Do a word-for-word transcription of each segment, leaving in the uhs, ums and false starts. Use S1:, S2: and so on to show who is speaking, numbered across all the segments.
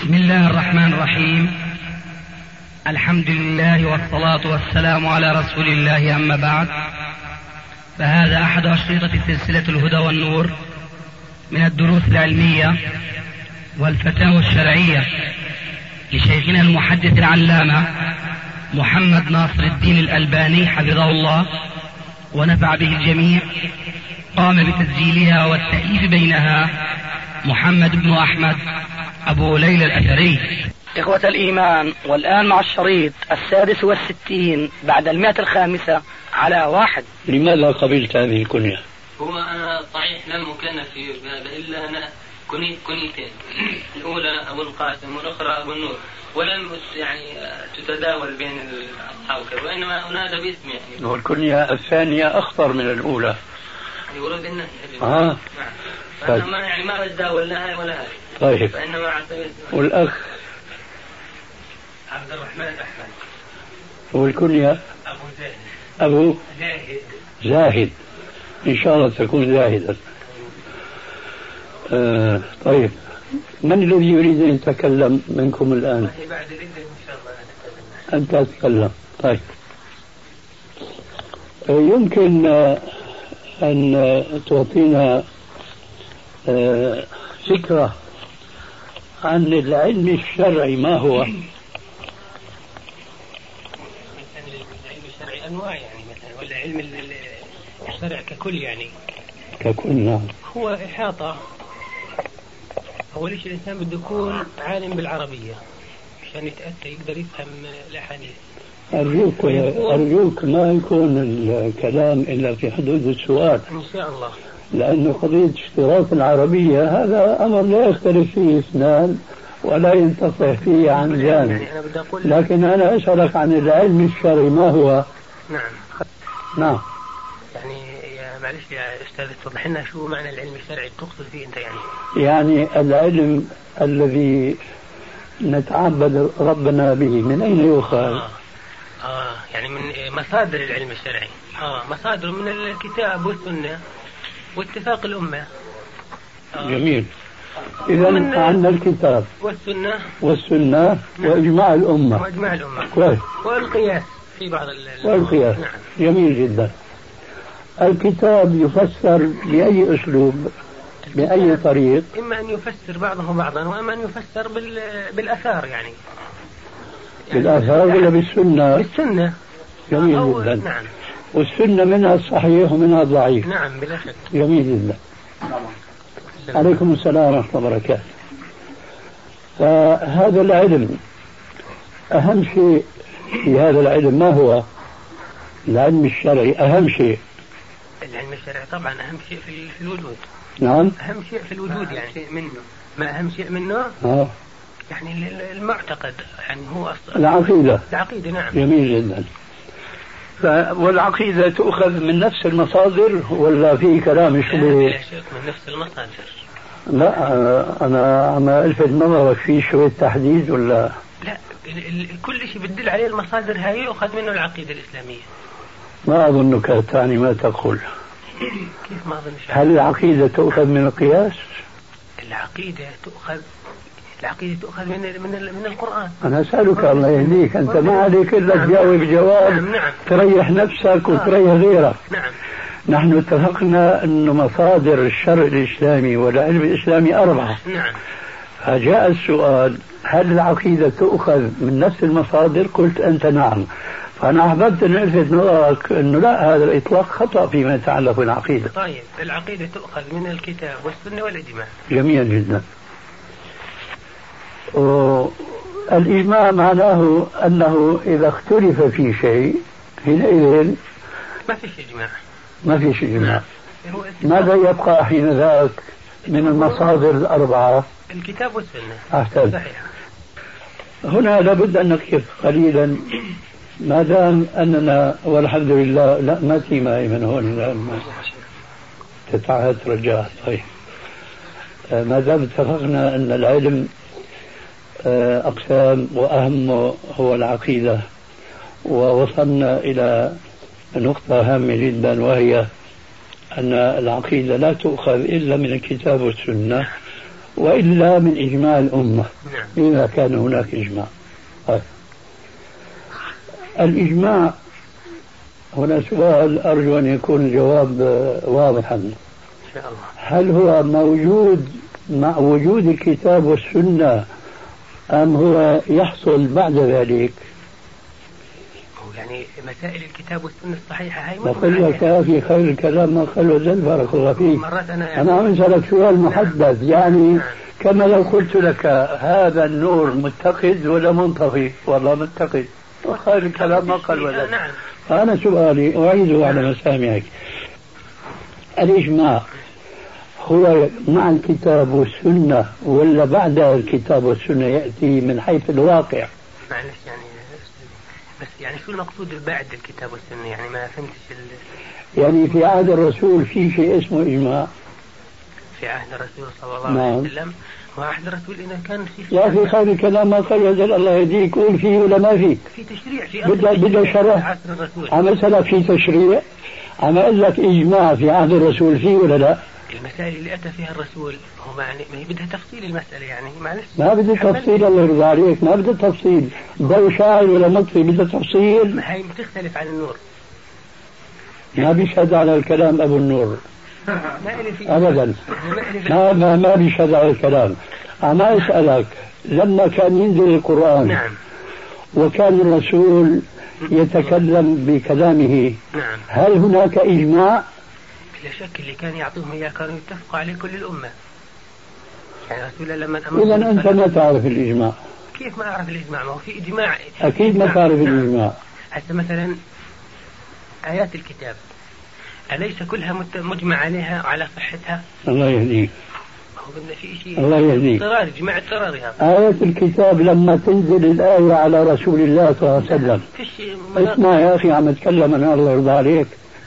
S1: بسم الله الرحمن الرحيم. الحمد لله والصلاة والسلام على رسول الله، أما بعد، فهذا أحد أشرطة سلسلة الهدى والنور من الدروس العلمية والفتاوى الشرعية لشيخنا المحدث العلامة محمد ناصر الدين الألباني حفظه الله ونفع به الجميع. قام بتسجيلها والتأليف بينها محمد بن أحمد أبو ليلى الأثري. إخوة الإيمان، والآن مع الشريط السادس والستين بعد المئة الخامسة على واحد.
S2: لماذا قبلت هذه الكنية؟
S3: هو أنا صحيح لم أكن في هذا، إلا أنا كنيت كنيتين، الأولى أبو القاسم والأخرى أبو النور، ولم يعني تتداول بين الأصحاب، وإنما أنادى باسمي يعني.
S2: والكنية الثانية أخطر من الأولى.
S3: يورد الناس.
S2: آه.
S3: نعم. فأنا ما يعني ما أتداول لا هاي ولا هاي.
S2: طيب.
S3: فإنما أعتمد.
S2: والأخ
S3: عبد الرحمن أحمد.
S2: والكنية
S3: أبو زاهد.
S2: أبو
S3: زاهد.
S2: زاهد. إن شاء الله تكون زاهدا. آه طيب، من الذي يريد أن يتكلم منكم الآن؟
S3: بعد إذن إن شاء الله أتكلم.
S2: أنت تتكلم. طيب، يمكن أن تعطينا فكرة عن العلم الشرعي ما هو؟
S3: العلم الشرعي أنواع يعني، مثلا ولا علم الشرع ككل يعني.
S2: ككل نعم.
S3: هو إحاطة. أول شيء الإنسان بده يكون عالم بالعربية عشان يتأتى يقدر يفهم الأحاديث.
S2: أرجوك أرجوك ما يكون الكلام إلا في حدود السؤال
S3: إن شاء الله،
S2: لأنه قضية اشتراك العربية هذا أمر لا يختلف فيه اثنان ولا ينتصح فيه عن جانب، لكن أنا أسألك عن العلم الشرعي ما هو؟
S3: نعم
S2: نعم.
S3: يعني يا معلش يا أستاذ توضح لنا شو معنى العلم الشرعي تقصد فيه أنت يعني؟
S2: يعني العلم الذي نتعبد ربنا به من أين يؤخذ؟
S3: آه. آه يعني من مصادر العلم الشرعي. آه مصادر من الكتاب والسنة واتفاق الأمة.
S2: آه. جميل. إذا عندنا الكتاب
S3: والسنة
S2: والسنة نعم. وإجماع الأمة
S3: وإجماع الأمة
S2: كويس.
S3: والقياس في بعض ال
S2: والقياس
S3: نعم.
S2: جميل جدا. الكتاب يفسر بأي أسلوب بأي طريق؟
S3: إما أن يفسر بعضه بعضا، وإما أن يفسر بال... بالأثار يعني.
S2: بالآثار ولا بالسنة؟
S3: بالسنة.
S2: جميل جدا.
S3: نعم.
S2: والسنة منها الصحيح ومنها الضعيف.
S3: نعم بلا شك.
S2: جميل جدا. عليكم السلام ورحمة الله وبركاته. فهذا العلم أهم شيء في هذا العلم ما هو؟ العلم الشرعي أهم شيء.
S3: العلم الشرعي طبعا أهم شيء في الوجود.
S2: نعم.
S3: أهم شيء في الوجود يعني شيء منه. ما أهم شيء منه؟
S2: آه.
S3: يعني المعتقد يعني هو أصلا
S2: العقيدة.
S3: العقيدة نعم.
S2: جميل جدا. والعقيدة تؤخذ من نفس المصادر ولا في كلام شبه؟
S3: لا شيء من نفس المصادر.
S2: لا أنا عم ألفت نظرك في شوية تحديد ولا؟
S3: لا كل شيء بتدل عليه المصادر هاي يؤخذ منه العقيدة الإسلامية.
S2: ما أظنك تعني ما تقول.
S3: كيف ما أظن؟
S2: هل العقيدة تؤخذ من القياس؟
S3: العقيدة تؤخذ العقيدة تؤخذ من من من القرآن.
S2: أنا أسألك الله يهديك، أنت ما عليك إلا تجاوب جواب
S3: نعم. نعم.
S2: تريح نفسك وتريح غيرك.
S3: نعم.
S2: نحن اتفقنا أن مصادر الشرع الإسلامي والعلم الإسلامي أربعة.
S3: نعم.
S2: فجاء السؤال هل العقيدة تؤخذ من نفس المصادر؟ قلت أنت نعم. فأنا أحببت أن ألفت نظرك أنه لا، هذا الإطلاق خطأ فيما يتعلق بالعقيدة.
S3: طيب العقيدة تؤخذ من الكتاب والسنة والإجماع.
S2: جميل جدا. الإجماع معناه أنه إذا اختلف في شيء حينئذ
S3: ما فيش إجماع.
S2: ما فيش إجماع. ماذا يبقى حين ذاك من المصادر الأربعة؟
S3: الكتاب والسنة.
S2: أحسن.
S3: صحيح.
S2: هنا لابد أن نكف قليلا ما دام أننا والحمد لله لا ما في ماء من هون تتعهد رجاء. طيب ما دام اتفقنا أن العلم أقسام وأهم هو العقيدة، ووصلنا إلى نقطة هامة جدا وهي أن العقيدة لا تؤخذ إلا من الكتاب والسنة، وإلا من إجماع الأمة إذا كان هناك إجماع. طيب. الإجماع هنا سؤال أرجو أن يكون الجواب واضحا. هل هو موجود مع وجود الكتاب والسنة أم هو يحصل بعد ذلك؟
S4: يعني مسائل الكتاب والسنة الصحيحة هاي
S2: بقول لك يا أخي خير الكلام ما قل وزل بارك الله فيك. أنا, أنا عم أسألك سؤال محدد يعني نعم. كما لو قلت لك هذا النور متقد ولا منطفي؟ والله متقد. خير الكلام ما قل وزل. نعم. فأنا سؤالي أعيده على مسامعك. الإجماع هو مع الكتاب والسنة ولا بعد الكتاب والسنة يأتي من حيث الواقع؟
S4: معلش يعني بس يعني شو المقصود بعد الكتاب والسنة؟ يعني ما فهمتش ال...
S2: يعني في عهد الرسول في شيء اسمه إجماع.
S4: في عهد الرسول صلى الله عليه وسلم وعهد الرسول إذا كان في
S2: يا أخي خير الكلام ما قال وزل الله يهديك قول فيه ولا ما فيه؟
S4: في تشريع في
S2: بدأ بدأ شرح عم أسألك في تشريع عم أقول لك إجماع في عهد الرسول فيه ولا لا؟
S4: المسائل اللي أتى فيها الرسول هو يعني ما بدها تفصيل المسألة يعني معلش
S2: ما بدها تفصيل الله يرضى عليك ما بدها تفصيل ضوء شاعر ولا مطفي بدها تفصيل.
S4: ما هي بتختلف عن النور.
S2: ما بيشهد على الكلام أبو النور أبدا ما ما ما بيشهد على الكلام. أنا أسألك لما كان ينزل القرآن
S4: نعم.
S2: وكان الرسول يتكلم بكلامه
S4: نعم.
S2: هل هناك إجماع؟
S4: بلا شك اللي كان يعطوهم إياه كانوا يتفقوا عليه كل الأمة. يعني رسول لما أمر
S2: إذا أنت ما تعرف الإجماع.
S4: كيف ما أعرف الإجماع؟ ما هو في إجماع
S2: أكيد ما تعرف الإجماع.
S4: حتى مثلا آيات الكتاب أليس كلها مجمع عليها وعلى صحتها؟
S2: الله يهديك.
S4: في شيء
S2: الله يهديك.
S4: اضطرار جماع اضطرارها.
S2: آيات الكتاب لما تنزل الآية على رسول الله صلى الله عليه وسلم. اسمع يا أخي عم أتكلم أنا الله يرضى عليك.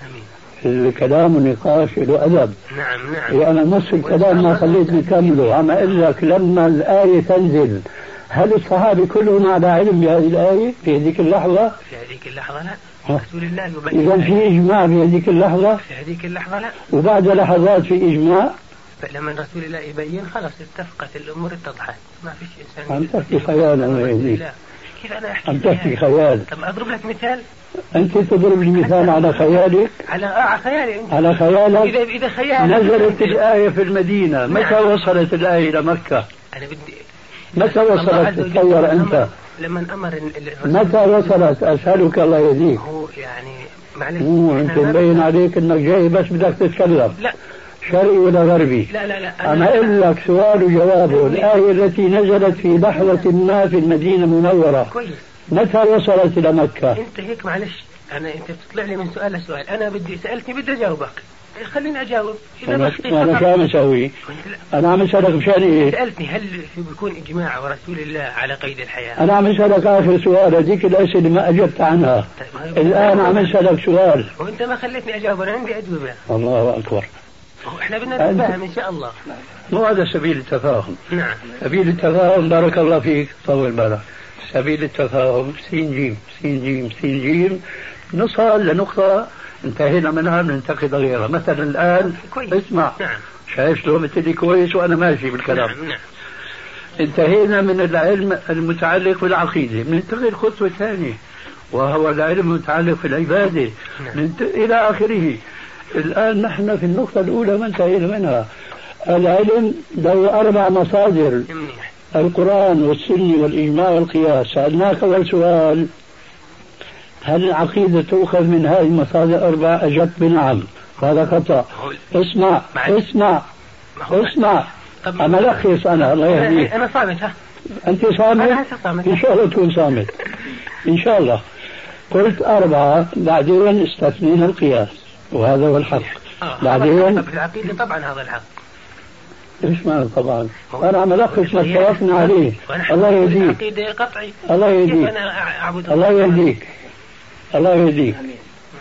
S2: الكلام ونقاش له أدب.
S4: نعم نعم.
S2: يعني نص الكلام ما خليتني كامله عم أقول لك لما الآية تنزل هل الصحابة كلهم على علم بهذه الآية في هذيك اللحظة؟
S4: في هذيك اللحظة لا. رسول الله يبين.
S2: إذا في إجماع في هذيك اللحظة؟
S4: في هذيك اللحظة لا.
S2: وبعد لحظات في إجماع؟
S4: فلما رسول الله يبين خلاص اتفقت الأمور اتضحت ما فيش إنسان.
S2: عم تحكي خيال الله يهديك.
S4: كيف أنا أحكي؟
S2: عم تحكي خيال.
S4: طب أضرب لك مثال.
S2: أنت تضرب لي مثال على خيالك.
S4: على آه خيالي.
S2: على خيالك.
S4: إذا إذا خيالك.
S2: نزلت الآية في المدينة متى وصلت الآية إلى مكة؟
S4: أنا بدي.
S2: متى وصلت تصور أنت؟
S4: لما أمر
S2: متى وصلت أسألك الله يهديك.
S4: هو يعني معلش.
S2: أنت مبين عليك إنك جاي بس بدك تتكلم.
S4: لا.
S2: شرقي ولا غربي؟
S4: لا لا لا.
S2: أنا أقول لك سؤال وجوابه. الآية التي نزلت في لحظة ما في المدينة المنورة.
S4: كويس.
S2: متى وصلت إلى مكة؟
S4: أنت هيك معلش أنا أنت بتطلع لي من سؤال لسؤال أنا بدي سألتني بدي أجاوبك خليني أجاوب.
S2: أنا, أنا شو عم أسوي؟ أنا عم أسألك مشان إيه؟
S4: سألتني هل بيكون إجماع ورسول الله على قيد الحياة؟
S2: أنا عم أسألك آخر سؤال هذيك الأسئلة ما أجبت عنها. طيب الآن عم أسألك سؤال.
S4: وأنت ما خليتني أجاوب أنا عندي أجوبة.
S2: الله أكبر.
S4: احنا بدنا نتفاهم ان شاء الله.
S2: مو هذا سبيل التفاهم.
S4: نعم.
S2: سبيل التفاهم بارك الله فيك طول بالك. سبيل التفاهم سين جيم سين جيم سين جيم نصل لنقطة انتهينا منها ننتقد غيرها. مثلا الآن
S4: كويس.
S2: اسمع.
S4: نعم.
S2: شايف شلون قلت لي كويس وأنا ماشي بالكلام.
S4: نعم نعم.
S2: انتهينا من العلم المتعلق بالعقيدة ننتقل خطوة ثانية وهو العلم المتعلق في العبادة. نعم. إلى آخره. الآن نحن في النقطة الأولى ما انتهينا منها. العلم له أربع مصادر. القرآن والسنة والإجماع والقياس. سألناك أول سؤال هل العقيدة تؤخذ من هذه المصادر الأربع؟ أجبت بنعم. هذا خطأ. اسمع اسمع اسمع أما لخص أنا الله يهديك.
S4: أنا صامت ها.
S2: أنت صامت؟ إن شاء الله تكون صامت إن شاء الله. قلت أربعة بعدين استثنينا القياس وهذا هو الحق.
S4: آه.
S2: بعدين
S4: في العقيدة طبعا هذا الحق.
S2: إيش معنى طبعا؟ أنا عم ألخص ما اتفقنا عليه. الله يهديك.
S4: العقيدة قطعي.
S2: الله يهديك.
S4: أنا أعبد
S2: الله يهديك. الله يهديك.
S4: آمين.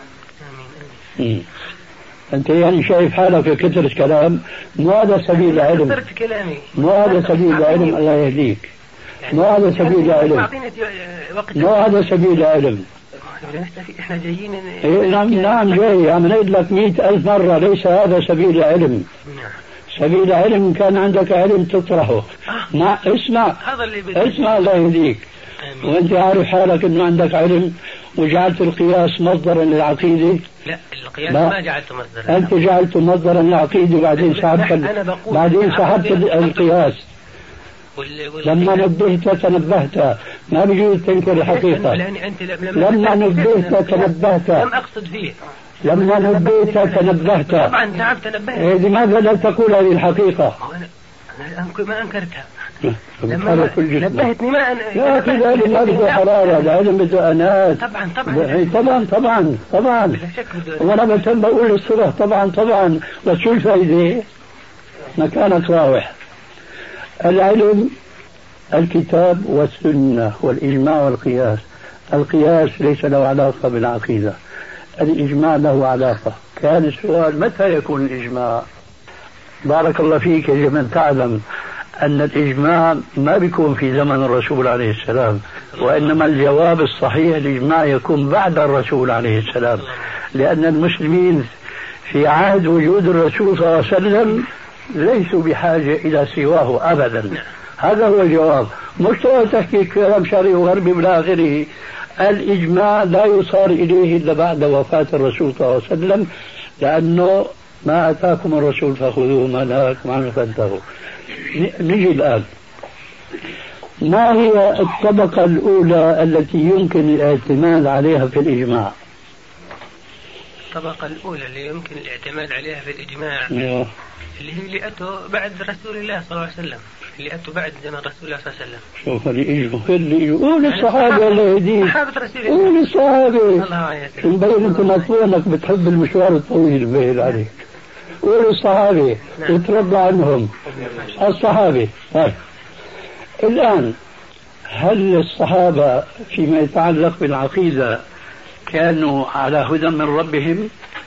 S4: آمين.
S2: أنت يعني شايف حالك في كثرة كلام مو هذا سبيل العلم.
S4: كثرت كلامي.
S2: مو هذا سبيل العلم الله يهديك. مو هذا سبيل العلم. مو هذا سبيل العلم.
S4: احنا جايين
S2: إيه نعم نعم جاي عم نقول لك مئة ألف مرة ليس هذا سبيل العلم.
S4: نعم.
S2: سبيل علم كان عندك علم تطرحه.
S4: آه.
S2: ما اسمع
S4: هذا اللي
S2: اسمع الله يهديك. وانت عارف حالك انه عندك علم وجعلت القياس مصدرا للعقيدة.
S4: لا القياس ما جعلته مصدرا.
S2: انت جعلته مصدرا للعقيدة وبعدين سحبت بعدين سحبت القياس. لما نبهت تنبهت، ما بيجوز تنكر الحقيقة. لما نبهت تنبهت.
S4: لم أقصد فيه.
S2: لما نبهت تنبهت.
S4: طبعا نعم تنبهت.
S2: لماذا لا تقول هذه الحقيقة؟
S4: أنا ما أنكرتها.
S2: لما
S4: نبهتني ما أن...
S2: يا أخي العلم ما بده حرارة، العلم بده أنات.
S4: طبعا طبعا
S2: طبعا طبعا طبعا. وأنا بتم بقول الصبح طبعا طبعا، بس شو الفائدة؟ مكانك راوح. العلم الكتاب والسنة والإجماع والقياس. القياس ليس له علاقة بالعقيدة، الإجماع له علاقة. كان السؤال متى يكون الإجماع؟ بارك الله فيك يا من تعلم أن الإجماع ما بيكون في زمن الرسول عليه السلام، وإنما الجواب الصحيح الإجماع يكون بعد الرسول عليه السلام، لأن المسلمين في عهد وجود الرسول صلى الله عليه وسلم ليسوا بحاجة إلى سواه أبدا. هذا هو الجواب، مش تحكي كلام شرعي وغربي إلى آخره. الإجماع لا يصار إليه إلا بعد وفاة الرسول صلى الله عليه وسلم، لأنه ما أتاكم الرسول فخذوه ما نهاكم عنه فانتهوا. نجي الآن، ما هي الطبقة الأولى التي يمكن الاعتماد عليها في الإجماع؟
S4: الطبقة الأولى اللي يمكن الاعتماد عليها في الإجماع
S2: أيوه.
S4: اللي هي اللي أتوا بعد رسول الله صلى الله عليه وسلم، اللي أتوا بعد زمن رسول الله صلى الله عليه وسلم.
S2: شوف اللي يجوا اللي يجوا قول الصحابة الله يهديك،
S4: صحابة رسول الله،
S2: قول الصحابة.
S4: الله يسلمك.
S2: مبين أنت مطلوب أنك بتحب المشوار الطويل مبين عليك. قول الصحابة وترضى عنهم الصحابة. طيب الآن هل الصحابة فيما يتعلق بالعقيدة كانوا على هدى من ربهم؟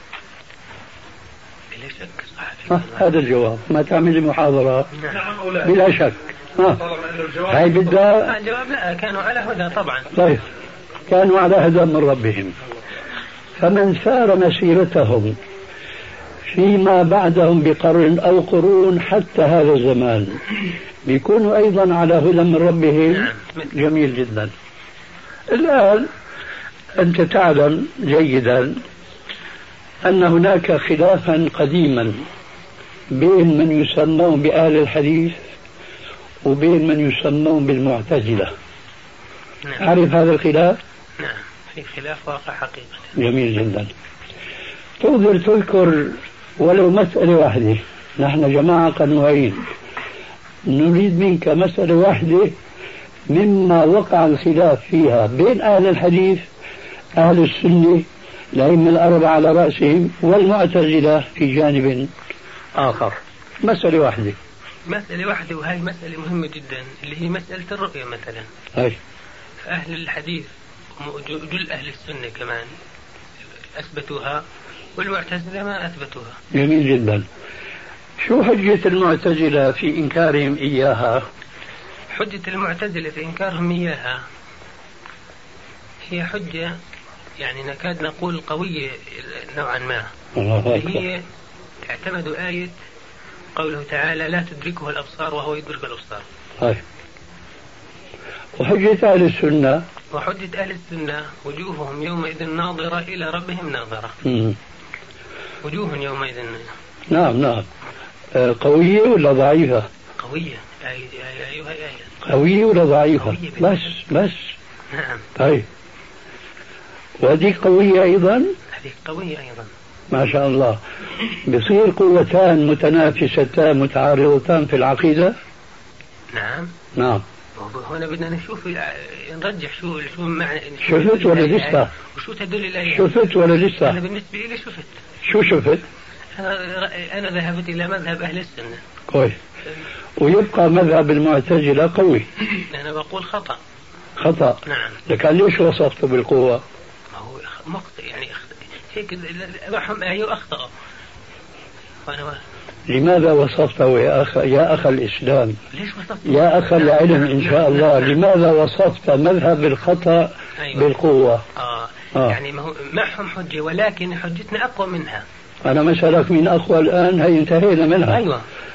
S4: بلا شك صحابي.
S2: هذا الجواب، ما تعمل محاضرة. بلا شك. هاي بدها
S4: الجواب لا، كانوا على هدى طبعا.
S2: طيب كانوا على هدى من ربهم، فمن سار مسيرتهم فيما بعدهم بقرن أو قرون حتى هذا الزمان بيكونوا أيضا على هدى من ربهم. جميل جدا. الآن أنت تعلم جيدا أن هناك خلافا قديما بين من يسمون بأهل الحديث وبين من يسمون بالمعتزلة.
S4: نعم.
S2: عارف هذا الخلاف؟
S4: نعم في خلاف واقع حقيقة.
S2: جميل جدا. تقدر تذكر ولو مسألة واحدة؟ نحن جماعة قنوعين، نريد منك مسألة واحدة مما وقع الخلاف فيها بين أهل الحديث أهل السنة الأئمة الأربعة على رأسهم والمعتزلة في جانب آخر. مسألة واحدة.
S4: مسألة واحدة، وهي مسألة مهمة جدا اللي هي مسألة الرؤية مثلا.
S2: هاي.
S4: أهل الحديث وجل أهل السنة كمان أثبتوها والمعتزلة ما أثبتوها.
S2: جميل جدا. شو حجة المعتزلة في إنكارهم إياها؟
S4: حجة المعتزلة في إنكارهم إياها هي حجة يعني نكاد نقول قوية نوعا ما. هي اعتمدوا آية قوله تعالى لا تدركه الأبصار وهو يدرك الأبصار.
S2: هاي. وحجة أهل السنة
S4: وحجة أهل السنة وجوههم يومئذ ناظرة إلى ربهم ناظرة.
S2: مم.
S4: وجوه يومئذ.
S2: نعم نعم. آه قوية ولا ضعيفة؟
S4: قوية. أيوة أيوة أيوة.
S2: قوية ولا ضعيفة؟ قوية بس بس.
S4: نعم.
S2: طيب وهذه قوية أيضا؟
S4: هذه قوية أيضا.
S2: ما شاء الله. بصير قوتان متنافستان متعارضتان في العقيدة؟
S4: نعم.
S2: نعم.
S4: هنا بدنا نشوف نرجح شو شو معنى.
S2: شفت ولا لسه؟
S4: وشو تدل الآية؟
S2: شفت ولا لسه؟
S4: أنا بالنسبة لي شفت.
S2: شو شفت؟
S4: أنا أنا ذهبت إلى مذهب أهل السنة.
S2: كويس. ويبقى مذهب المعتزلة قوي.
S4: أنا بقول خطأ.
S2: خطأ.
S4: نعم.
S2: لكن ليش وصفته بالقوة؟
S4: ما هو مقطع يعني هيك معهم آية وأخطأ. وأنا
S2: لماذا وصفته يا أخ يا أخ الإسلام؟
S4: ليش وصفته؟
S2: يا أخ العلم إن شاء الله، لماذا وصفت مذهب الخطأ
S4: أيوة.
S2: بالقوة؟
S4: آه. آه. يعني ما هو معهم حجة ولكن حجتنا أقوى منها.
S2: أنا مسألك من أقوى الآن هي انتهينا منها.
S4: أيوة.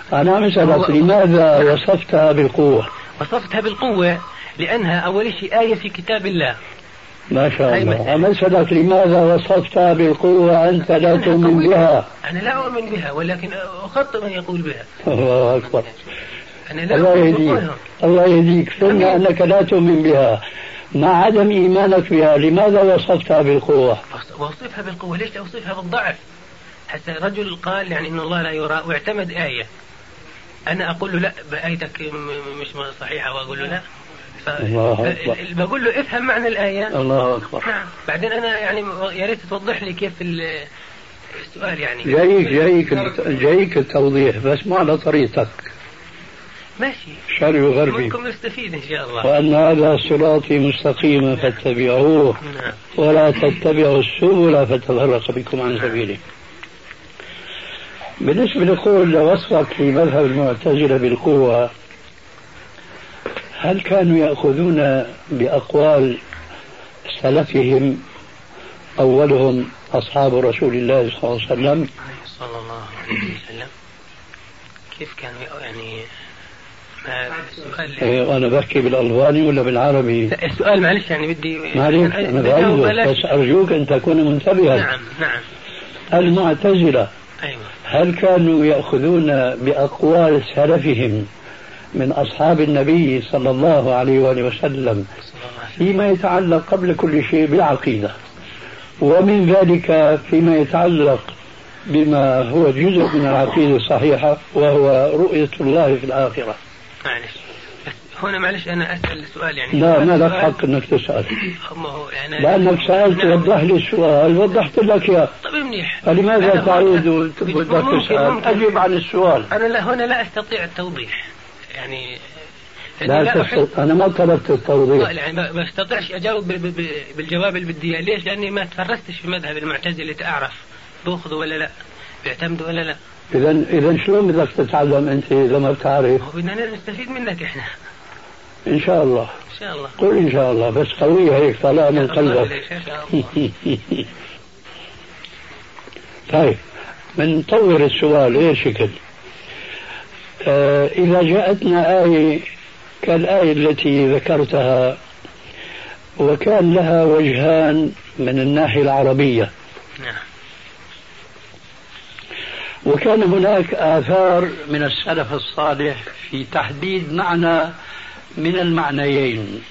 S2: أنا عم أسألك لماذا وصفتها بالقوة؟
S4: وصفتها بالقوة لأنها أول شيء آية في كتاب الله.
S2: ما شاء الله. عم أسألك لماذا وصفتها بالقوة أنت لا تؤمن بها؟
S4: أنا لا أؤمن بها ولكن أخطئ من يقول بها.
S2: الله أكبر. الله يهديك الله يهديك. قلنا أنك لا تؤمن بها مع عدم إيمانك بها، لماذا وصفتها بالقوة؟
S4: وصفها بالقوة ليش أوصفها بالضعف؟ حتى رجل قال يعني إن الله لا يرى واعتمد آية، أنا أقول له لا بآيتك مش صحيحة وأقول له لا، بقول له افهم معنى الآية.
S2: الله أكبر.
S4: نعم. بعدين أنا يعني يا ريت توضح لي كيف السؤال يعني.
S2: جايك جايك جايك التوضيح بس ما على طريقتك.
S4: ماشي.
S2: شرعي وغربي.
S4: منكم نستفيد إن شاء الله.
S2: وأن هذا صراطي مستقيما فاتبعوه ولا تتبعوا السبل فتفرق بكم عن سبيله. بالنسبة لقول وصفك في مذهب المعتزلة بالقوة، هل كانوا يأخذون بأقوال سلفهم أولهم أصحاب رسول الله صلى الله عليه وسلم؟
S4: صلى الله عليه وسلم. كيف كانوا يعني السؤال؟
S2: إيه أنا بحكي بالألباني ولا بالعربي؟
S4: السؤال معلش يعني بدي
S2: معلش أنا بعيده بس أرجوك أن تكون منتبها.
S4: نعم نعم.
S2: المعتزلة
S4: أيوة.
S2: هل كانوا يأخذون بأقوال سلفهم من أصحاب النبي صلى الله عليه وآله وسلم فيما يتعلق قبل كل شيء بالعقيدة، ومن ذلك فيما يتعلق بما هو جزء من العقيدة الصحيحة وهو رؤية الله في الآخرة؟
S4: معلش هنا معلش أنا أسأل السؤال يعني.
S2: لا ما لك حق أنك تسأل
S4: يعني
S2: لأنك سألت وضح لي السؤال وضحت لك يا.
S4: طيب منيح.
S2: فلماذا تعود وتبدأ تسأل؟ أجيب عن السؤال.
S4: أنا لا هنا لا أستطيع التوضيح يعني.
S2: لا لا تست... أنا ما طلبت التوضيح.
S4: يعني ما بستطيعش أجاوب بالجواب اللي بدي إياه. ليش؟ لأني ما تفرستش في مذهب المعتزلة أعرف بأخذوا ولا لا بيعتمدوا ولا لا.
S2: إذا إذا شلون بدك تتعلم أنت إذا ما بتعرف؟
S4: هو بدنا نستفيد منك إحنا.
S2: إن شاء الله.
S4: إن شاء الله.
S2: قل إن شاء الله بس قوية هيك طلع من قلبك. طيب بنطور السؤال غير شكل. آه إذا جاءتنا آية كالآية التي ذكرتها وكان لها وجهان من الناحية العربية.
S4: نعم.
S2: وكان هناك آثار من السلف الصالح في تحديد معنى من المعنيين،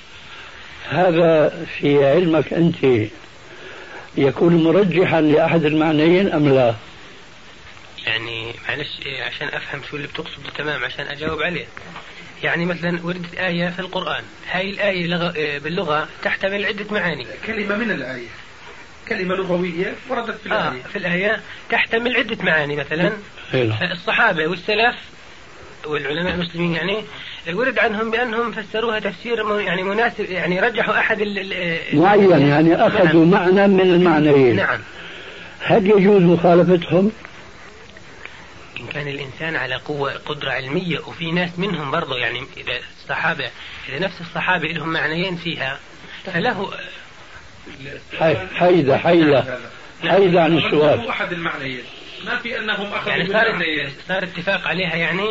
S2: هذا في علمك أنت يكون مرجحا لأحد المعنيين أم لا؟
S4: يعني معلش عشان أفهم شو اللي بتقصده تمام عشان أجاوب عليه. يعني مثلا وردت آية في القرآن، هاي الآية باللغة تحتمل عدة معاني.
S5: كلمة من الآية كلمة لغوية وردت في الآية.
S4: آه في الآية تحتمل عدة معاني. مثلا الصحابة والسلف والعلماء المسلمين يعني ورد عنهم بأنهم فسروها تفسير يعني مناسب، يعني رجحوا أحد
S2: معين يعني أخذوا معنى من المعنيين.
S4: نعم.
S2: هل يجوز مخالفتهم؟
S4: إن كان الإنسان على قوة قدرة علمية، وفي ناس منهم برضو يعني إذا الصحابة إذا نفس الصحابة لهم معنيين فيها فله
S2: حيدة حيدة حيدة عن السؤال.
S5: أحد المعنيين ما في أنهم أخذوا
S4: يعني صار صار اتفاق عليها يعني.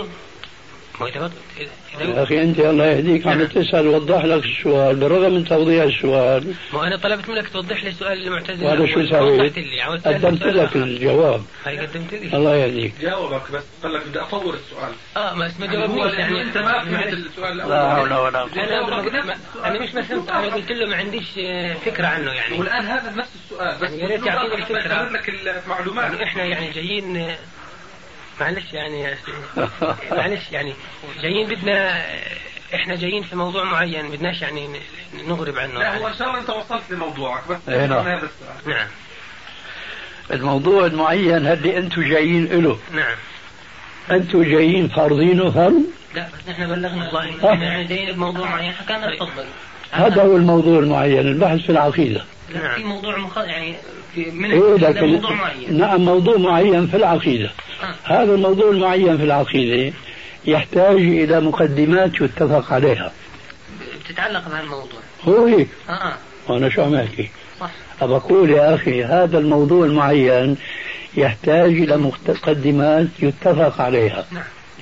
S2: يا أخي أنت الله يهديك عم تسأل وضح لك السؤال بالرغم من توضيح السؤال.
S4: ما أنا طلبت منك توضح لي سؤال المعتزلة
S2: وهذا شو سويت؟ قدمت لك الجواب.
S4: هاي قدمت لي.
S2: الله يهديك.
S5: جاوبك بس قال لك بدي أطور السؤال.
S4: آه ما اسمه جوابنيش يعني.
S5: أنت ما فهمت السؤال الأول.
S2: لا حول ولا
S4: قوة. أنا مش ما فهمت. أنا قلت له ما عنديش فكرة عنه يعني.
S5: والآن هذا نفس السؤال بس
S4: يا ريت يعطيني الفكرة.
S5: لك المعلومات.
S4: يعني إحنا يعني جايين معلش يعني معلش يعني جايين بدنا احنا جايين في موضوع معين بدناش يعني نغرب عنه.
S5: لا هو ان شاء الله انت وصلت لموضوعك بس
S2: هذا
S5: السؤال.
S4: نعم.
S2: الموضوع المعين هل انتم جايين له؟
S4: نعم.
S2: انتم جايين فارضينه فرض؟
S4: لا بس احنا بلغنا الله احنا جايين بموضوع معين حكينا تفضل.
S2: هذا هو الموضوع المعين البحث في العقيدة.
S4: نعم. في موضوع مخ... يعني في من
S2: إيه لكن
S4: موضوع معين.
S2: نعم موضوع معين في العقيدة. آه. هذا الموضوع المعين في العقيدة يحتاج إلى مقدمات يتفق عليها.
S4: بتتعلق بهذا الموضوع.
S2: هو هيك.
S4: اه اه.
S2: وأنا شو عم أحكي؟
S4: صح.
S2: أقول يا أخي هذا الموضوع المعين يحتاج إلى مقدمات يتفق عليها.
S4: نعم.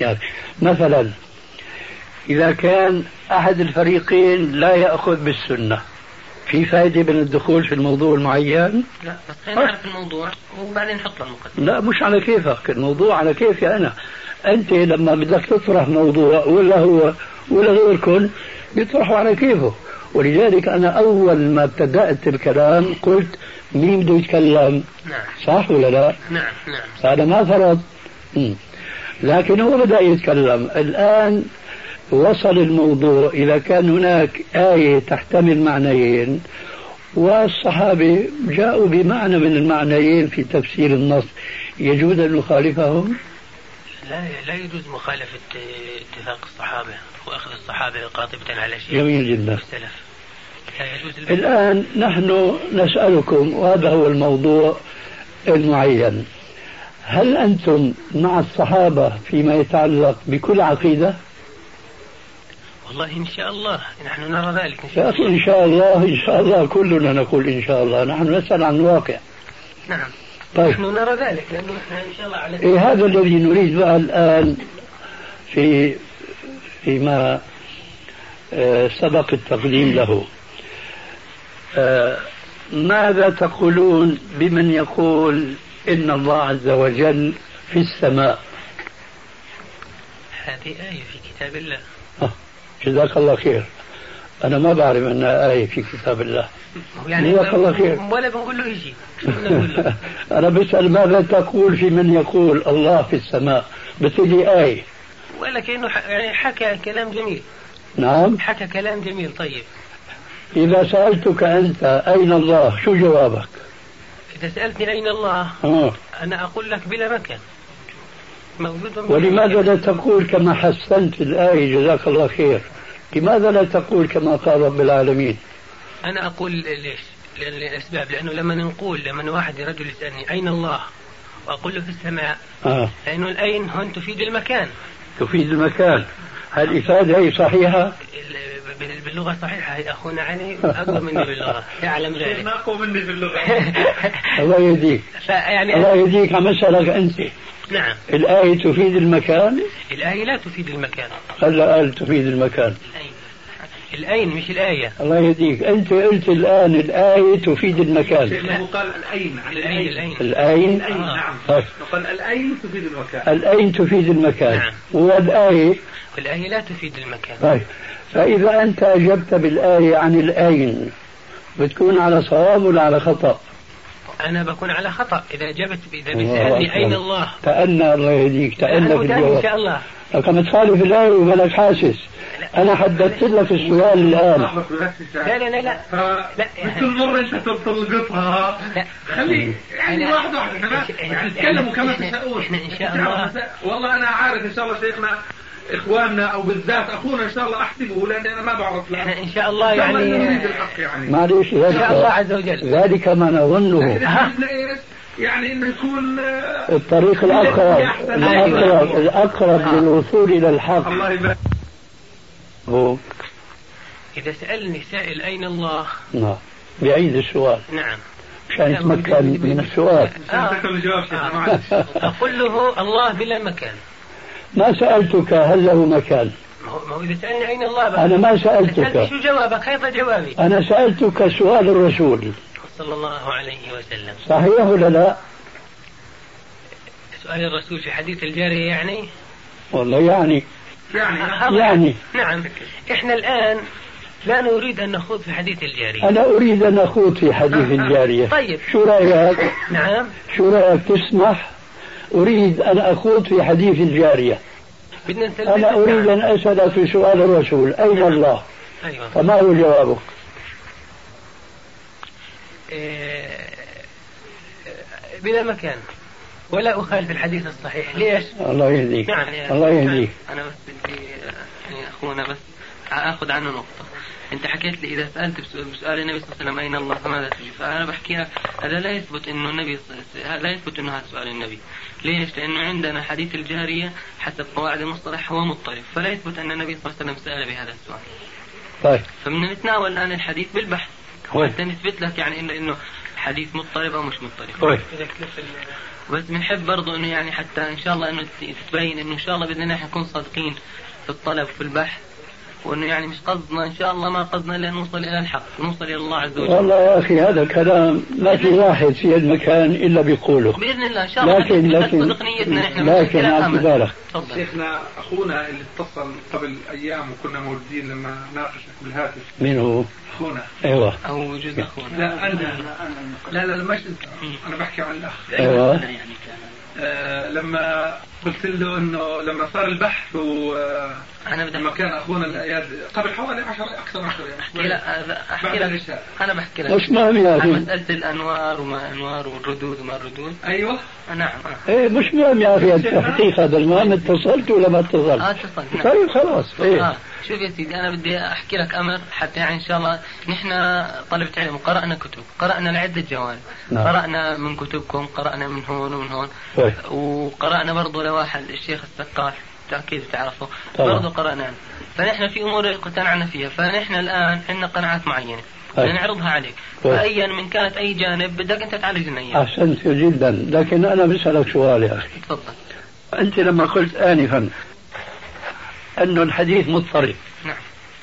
S2: يعني مثلا إذا كان أحد الفريقين لا يأخذ بالسنة، في فائدة من الدخول في الموضوع المعين؟
S4: لا بس خلينا نعرف الموضوع وبعدين نحط له المقدمة.
S2: لا مش على كيفك، الموضوع على كيفي أنا. أنت لما بدك تطرح موضوع ولا هو ولا غيركم بيطرحوا على كيفه، ولذلك أنا أول ما ابتدأت الكلام قلت مين بده يتكلم؟
S4: نعم.
S2: صح ولا لا؟
S4: نعم نعم.
S2: هذا ما فرض. م. لكن هو بدأ يتكلم الآن. وصل الموضوع إذا كان هناك آية تحتمل معنيين والصحابة جاءوا بمعنى من المعنيين في تفسير النص، يجوز أن نخالفهم؟
S4: لا لا يجوز مخالفة اتفاق الصحابة وأخذ الصحابة قاطبة على شيء.
S2: جميل جدا.
S4: السلف. لا يجوز البدء.
S2: الآن نحن نسألكم، وهذا هو الموضوع المعين، هل أنتم مع الصحابة فيما يتعلق بكل عقيدة؟
S4: والله إن شاء الله نحن نرى ذلك.
S2: يا أخي إن شاء الله إن شاء الله كلنا نقول إن شاء الله، نحن نسأل عن الواقع.
S4: نعم.
S2: طيب.
S4: نحن نرى ذلك لأنه نحن إن شاء الله على
S2: إيه هذا الذي نريد بقى الآن في فيما آه سبق التقديم له. آه ماذا تقولون بمن يقول إن الله عز وجل في السماء؟
S4: هذه آية في كتاب الله.
S2: آه. جزاك الله خير. أنا ما بعرف أنها آية في كتاب الله.
S4: يعني
S2: جزاك الله خير.
S4: ولا بنقول له يجي.
S2: أنا بسأل ماذا تقول في من يقول الله في السماء؟ بتقولي آية.
S4: ولا كأنه يعني حكى كلام جميل.
S2: نعم.
S4: حكى كلام جميل. طيب.
S2: إذا سألتك أنت أين الله شو جوابك؟
S4: إذا سألتني أين الله
S2: آه.
S4: أنا أقول لك بلا مكان. موجود.
S2: ولماذا لا تقول كما حسنت الآية جزاك الله خير؟ لماذا لا تقول كما قال رب العالمين؟
S4: أنا أقول ليش؟ لأن الأسباب، لأنه لما نقول لما واحد رجل يسألني أين الله وأقول له في السماء
S2: آه.
S4: لأنه الأين هون تفيد المكان.
S2: تفيد المكان. هل الإفادة هي صحيحة؟
S4: باللغة صحيحة. هي أخونا علي أقوى مني باللغة، يعلم ذلك.
S5: ما أقوى مني باللغة.
S2: الله يهديك.
S4: يعني
S2: الله يهديك عم أسألك أنت.
S4: نعم.
S2: الآية تفيد المكان؟
S4: الآية لا تفيد المكان.
S2: هلا قال تفيد المكان.
S4: الأين مش الآية.
S2: الله يهديك. أنت قلت الآن الآية تفيد المكان.
S5: لأنه قال الأين عن
S4: الأين. الأين.
S2: الأين.
S5: الأين.
S4: آه.
S5: نعم.
S2: طيب.
S5: قال الأين تفيد المكان.
S2: الأين تفيد المكان.
S4: نعم.
S2: والآية.
S4: والآية لا تفيد المكان.
S2: طيب. فإذا أنت أجبت بالآية عن الأين بتكون على صواب ولا على خطأ؟
S4: أنا بكون على خطأ إذا أجبت إذا بيسألني أين الله.
S2: تأنى الله يهديك. تأنى في الجواب.
S4: إن شاء الله.
S2: كما تخالف الآية ومالك حاسس. أنا حددت لك السؤال الآن.
S4: لا لا لا لا.
S5: لا. كل مرة أنت تلقطها.
S4: لا.
S5: خلي يعني واحد واحد احنا نتكلموا كما تشاءون.
S4: احنا إن شاء الله.
S5: والله أنا عارف إن شاء الله شيخنا إخواننا أو بالذات أخونا إن شاء الله أحسبه لأن أنا ما بعرف.
S4: احنا إن شاء الله يعني.
S2: يعني. معليش
S4: إن شاء الله عز وجل.
S2: ذلك ما نظنه.
S5: يعني إنه يكون
S2: الطريق الأقرب الأقرب الأقرب للوصول إلى الحق.
S5: الله يبارك.
S2: هو.
S4: إذا سألني سائل أين الله.
S2: نعم. بعيد السؤال.
S4: نعم.
S2: عشان يتمكن من السؤال.
S5: آه.
S4: أقول له الله بلا مكان.
S2: ما سألتك هل له مكان؟
S4: ما هو إذا سألني أين الله بقى.
S2: أنا ما سألتك.
S4: سألت شو جوابك؟ هيدا جوابي.
S2: أنا سألتك سؤال الرسول
S4: صلى الله عليه وسلم.
S2: صحيح ولا لا؟
S4: سؤال الرسول في حديث الجارية يعني؟
S2: والله يعني.
S5: يعني.
S2: يعني.
S4: نعم. إحنا الآن لا نريد أن نخوض في حديث الجارية.
S2: أنا أريد أن أخوض في حديث الجارية.
S4: طيب.
S2: شو رأيك؟
S4: نعم.
S2: شو رأيك تسمح؟ أريد أن أخوض في حديث الجارية. أنا أريد أن أسأل في سؤال الرسول أين الله؟
S4: أيوة.
S2: فما هو جوابك؟
S4: إيه بلا مكان ولا أخالف الحديث الصحيح. ليش؟
S2: الله يهديك.
S4: نعم.
S2: الله يهديك.
S3: أنا بس بدي يعني أخونا بس أخذ عنه نقطة. أنت حكيت لي إذا سألت بسؤال النبي صلى الله عليه وسلم أين الله فماذا تجيب؟ فأنا بحكي لك هذا لا يثبت إنه النبي لا يثبت إنه هذا سؤال النبي. ليش؟ لأنه عندنا حديث الجارية حسب قواعد المصطلح هو مضطرب، فلا يثبت أن النبي صلى الله عليه وسلم سأل بهذا السؤال.
S2: طيب.
S3: فمن نتناول الآن الحديث بالبحث حتى نثبت لك يعني إنه إنه حديث مضطرب أو مش مضطرب.
S2: طيب.
S3: بس بنحب برضو إنه يعني حتى إن شاء الله إنه تبين إنه إن شاء الله بدنا نحن نكون صادقين في الطلب في البحث، وإنه يعني مش قصدنا إن شاء الله ما قصدنا إلا نوصل إلى الحق، نوصل إلى الله عز وجل.
S2: والله يا أخي هذا كلام ما في واحد في المكان إلا بيقوله
S3: بإذن الله إن شاء الله.
S2: لكن لكن لكن على بالك
S5: شيخنا أخونا اللي اتصل قبل أيام وكنا موجودين لما ناقشك بالهاتف.
S2: مين هو؟
S5: أخونا.
S2: أيوة.
S3: أو جزء أخونا.
S5: لا أنا لا لا مش أنا بحكي عن الأخ.
S2: أيوة.
S5: آه لما قلت له انه لما صار البحث و
S3: انا بدي
S5: لما كان اخونا الاياد قبل حوالي عشر اكثر من عشر يعني
S3: احكي لا احكي لك انا بحكي لك
S2: مش مهم يا اخي
S3: مساله الانوار وما انوار والردود وما الردود.
S5: ايوه
S3: نعم.
S2: ايه مش مهم يا اخي التحقيق هذا المهم اتصلت ولا ما اتصلت؟
S3: اه اتصلت. نعم.
S2: طيب خلاص. ايه
S3: آه. شوف يا سيدي انا بدي احكي لك امر حتى يعني ان شاء الله نحن طلبة علم وقرانا كتب، قرانا لعده جوانب. نعم. قرانا من كتبكم، قرانا من هون ومن هون.
S2: طيب.
S3: وقرانا برضه لواحد الشيخ السقاف اكيد تعرفه
S2: برضه
S3: قرانا. فنحن في امور اقتنعنا فيها، فنحن الان عندنا قناعات معينه بدنا نعرضها عليك، فايا من كانت اي جانب بدك انت تعالج لنا اياه.
S2: احسنت جدا، لكن انا بسالك سؤال يا اخي.
S3: تفضل.
S2: انت لما قلت انفا انه الحديث مضطرب.
S3: نعم.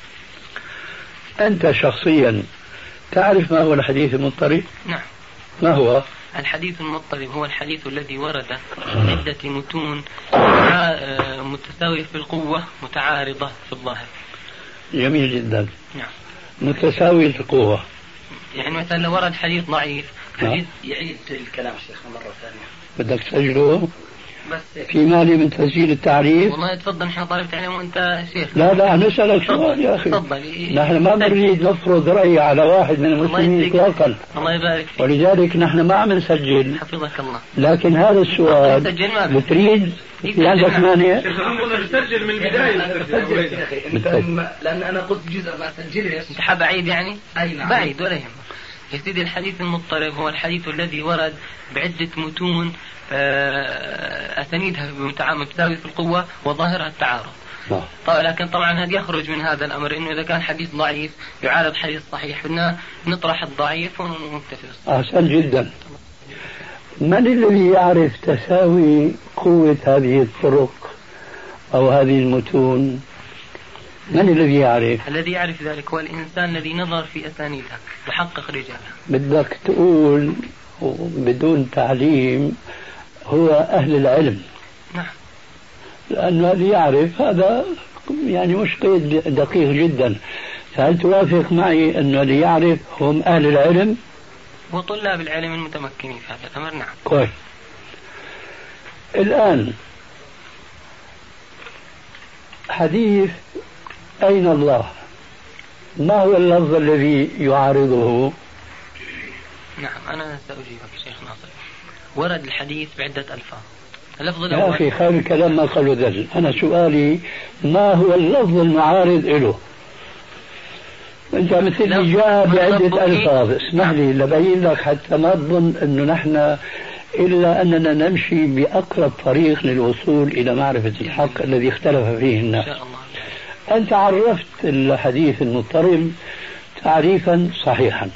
S2: انت شخصيا تعرف ما هو الحديث المضطرب؟
S3: نعم.
S2: ما هو؟
S3: الحديث المضطرب هو الحديث الذي ورد عدة متون متساوية في القوة متعارضة في الظاهر.
S2: جميل جدا.
S3: نعم.
S2: متساوية في القوة.
S3: يعني مثلا لو ورد حديث ضعيف
S1: حديث يعيد الكلام شيخنا مرة ثانية.
S2: بدك تسجله؟
S3: بس
S2: في مالي من تسجيل التعريف؟
S3: والله تفضل نحن طالب علم وانت شيخ.
S2: لا لا نسألك سؤال يا أخي.
S3: تفضل.
S2: نحن ما نريد نفرض رأي على واحد من المسلمين إطلاقا.
S3: الله يبارك فيك.
S2: ولذلك نحن ما عم نسجل.
S3: حفظك الله.
S2: لكن هذا السؤال بتريد في عندك مانع؟
S5: نسجل من البداية.
S1: لأن أنا قلت جزء ما سجله.
S3: أنت حاب بعيد يعني؟
S1: أي نعم.
S3: بعيد ولا يهمك. يا سيدي الحديث المضطرب هو الحديث الذي ورد بعدة متون أسانيدها متساوية في القوة وظاهرها التعارض. طبعا لكن طبعا هذا يخرج من هذا الأمر إنه إذا كان حديث ضعيف يعارض حديث صحيح بدنا نطرح الضعيف ونكتفي.
S2: أحسن جدا. من الذي يعرف تساوي قوة هذه الطرق أو هذه المتون؟ من الذي يعرف؟
S3: الذي يعرف ذلك هو الإنسان الذي نظر في أسانيدها وحقق رجالها.
S2: بدك تقول بدون تعليم هو أهل العلم.
S3: نعم.
S2: لأنه الذي يعرف هذا يعني مش قيد دقيق جدا. فهل توافق معي أنه الذي يعرف هم أهل العلم؟
S3: وطلاب العلم المتمكنين في هذا الأمر. نعم.
S2: كويس. الآن حديث أين الله ما هو اللفظ الذي يعارضه؟
S3: نعم أنا سأجيبك شيخ ناصر. ورد الحديث بعدة ألفاظ. اللفظ
S2: الأول يا أخي خير الكلام ما قالوا ذل. أنا سؤالي ما هو اللفظ المعارض له؟ أنت مثل جاء بعدة ألفاظ. اسمح لي لبين لك حتى ما تظن أنه نحن إلا أننا نمشي بأقرب طريق للوصول إلى معرفة الحق الذي اختلف فيه الناس.
S3: إن شاء الله.
S2: أنت عرفت الحديث المضطرب تعريفا صحيحا.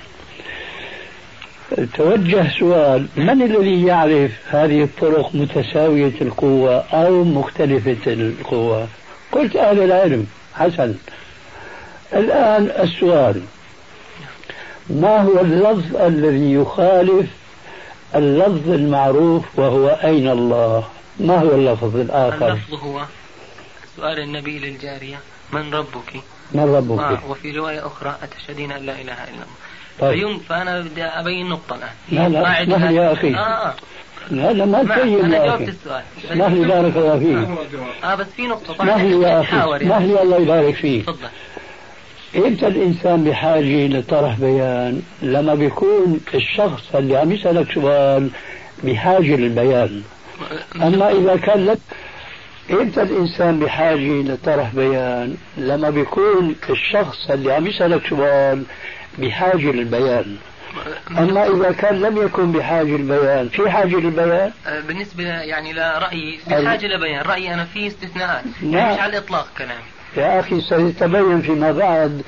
S2: توجه سؤال من الذي يعرف هذه الطرق متساوية القوة أو مختلفة القوة؟ قلت أهل العلم. حسن. الآن السؤال ما هو اللفظ الذي يخالف اللفظ المعروف وهو أين الله؟ ما هو اللفظ الآخر؟
S3: اللفظ هو سؤال النبي للجارية من ربك؟
S2: من ربك؟
S3: آه وفي رواية أخرى أتشهدين أن لا إله إلا الله.
S2: طيب.
S3: فأنا بدي أبين نقطة الآن.
S2: لا لا اسمح لي يا أخي.
S3: آه.
S2: لا لا ما تبين يا أخي. اسمح لي بارك الله فيك.
S3: آه بس في نقطة.
S2: اسمح لي يا أخي. اسمح لي الله يبارك فيك.
S3: تفضل.
S2: إمتى الإنسان بحاجة لطرح بيان؟ لما بيكون الشخص اللي عم يسألك سؤال بحاجة للبيان. أما إذا كان لك إمتى الإنسان بحاجة لطرح بيان؟ لما بيكون الشخص اللي عم يسألك سؤال بحاجة للبيان. أما إذا كان لم يكن بحاجة للبيان في حاجة للبيان؟
S3: بالنسبة يعني لرأيي في حاجة لبيان. رأيي أنا فيه استثناءات.
S2: يعني
S3: مش على الإطلاق كلامي.
S2: يا أخي سيتبين فيما بعد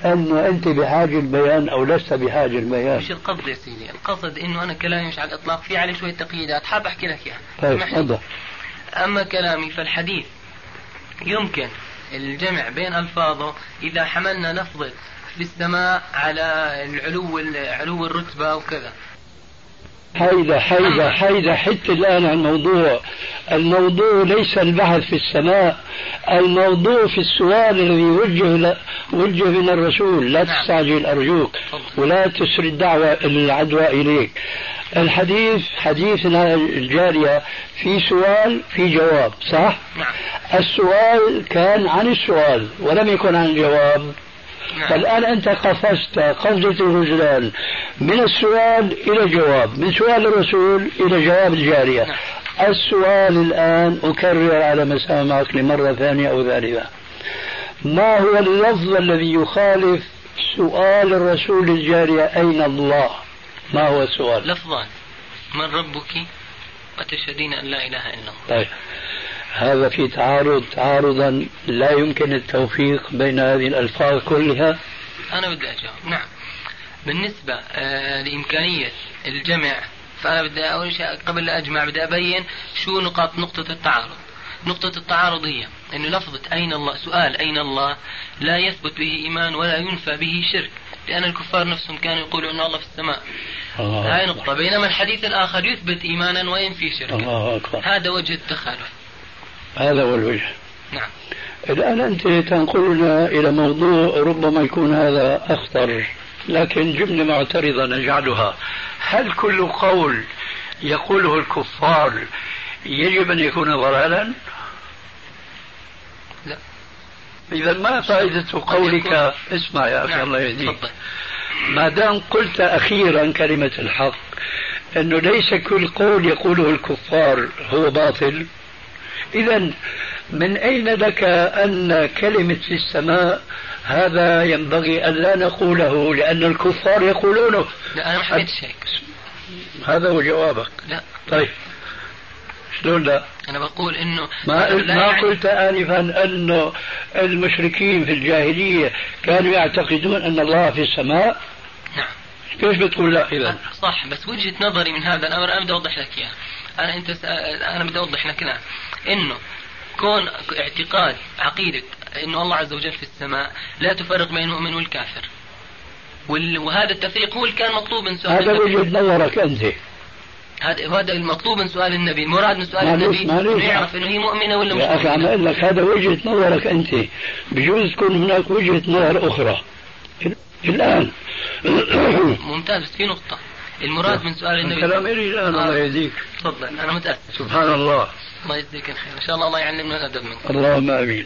S2: أنه أنت بحاجة البيان أو لست بحاجة البيان؟
S4: مش القصد يا سيدي، القصد إنه أنا كلامي مش على الإطلاق، في عليه شوية تقييدات حاب أحكي لك إياها.
S2: طيب تفضل.
S4: أما كلامي فالحديث يمكن الجمع بين ألفاظه إذا حملنا لفظة في السماء على العلو علو الرتبة وكذا.
S2: حيدة حيدة حيدة حتى الآن عن الموضوع. الموضوع ليس البحث في السماء، الموضوع في السؤال الذي وجه وجه من الرسول. لا تستعجل أرجوك ولا تسري الدعوة العدوى إليك. الحديث حديثنا الجارية في سؤال في جواب، صح؟
S4: نعم.
S2: السؤال كان عن السؤال ولم يكن عن الجواب.
S4: نعم.
S2: فالآن أنت قفزت قفزة الرجلان من السؤال إلى الجواب، من سؤال الرسول إلى جواب الجارية.
S4: نعم.
S2: السؤال الآن أكرر على مسامعك لمرة ثانية أو ثالثة، ما هو اللفظ الذي يخالف سؤال الرسول الجارية أين الله؟ ما هو السؤال؟
S4: لفظان: من ربك وتشهدين أن لا إله إلا الله.
S2: طيب هذا في تعارض تعارضا لا يمكن التوفيق بين هذه الألفاظ كلها.
S4: أنا بدي أجاوب. نعم. بالنسبة آه لإمكانية الجمع، فأنا بدي أول شيء قبل لا أجمع بدي أبين شو نقاط نقطة التعارض. نقطة التعارض هي أن لفظة أين الله، سؤال أين الله، لا يثبت به إيمان ولا ينفى به شرك، لأن الكفار نفسهم كانوا يقولوا أن الله في السماء. هاي نقطة. بينما الحديث الآخر يثبت إيمانا وينفي شركا.
S2: الله أكبر.
S4: هذا وجه التخالف.
S2: هذا هو الوجه.
S4: نعم.
S2: الآن أنت تنقلنا إلى موضوع ربما يكون هذا أخطر، لكن جملة معترضة نجعلها: هل كل قول يقوله الكفار يجب أن يكون ضلالا؟
S4: لا.
S2: إذا ما فائدة قولك؟ اسمع يا أخي. نعم. الله يهديك. ما دام قلت أخيرا كلمة الحق أنه ليس كل قول يقوله الكفار هو باطل، إذا من أين لك أن كلمة في السماء هذا ينبغي أن لا نقوله لأن الكفار يقولونه؟
S4: لا أنا ما حكيتش هيك.
S2: هذا هو جوابك.
S4: لا.
S2: طيب شلون لا؟
S4: أنا بقول إنه
S2: ما, ما يعني قلت آنفا أنه المشركين في الجاهلية كانوا يعتقدون أن الله في السماء؟
S4: نعم.
S2: كيف بتقول لا إذا؟
S4: صح، بس وجهة نظري من هذا الأمر أنا بدي أوضح لك إياه. أنا أنت أنا بدي أوضح لك الآن إنه كون اعتقاد عقيدة إنه الله عز وجل في السماء لا تفرق بين المؤمن والكافر، وهذا التفريق هو اللي كان مطلوب من سؤال.
S2: هذا وجهة نظرك أنت.
S4: هذا هذا المطلوب من سؤال النبي، المراد من سؤال النبي إنه يعرف إنه هي مؤمنة ولا مش مؤمنة.
S2: يا أخي عم أقول لك هذا وجهة نظرك أنت، بجوز تكون هناك وجهة نظر أخرى. الآن
S4: ممتاز. في نقطة المراد من سؤال النبي.
S2: الكلام إلي الآن. الله يهديك.
S4: تفضل. أنا متأسف.
S2: سبحان الله.
S4: الله يجزيك الخير. إن شاء الله الله يعلمنا الأدب منك.
S2: اللهم آمين.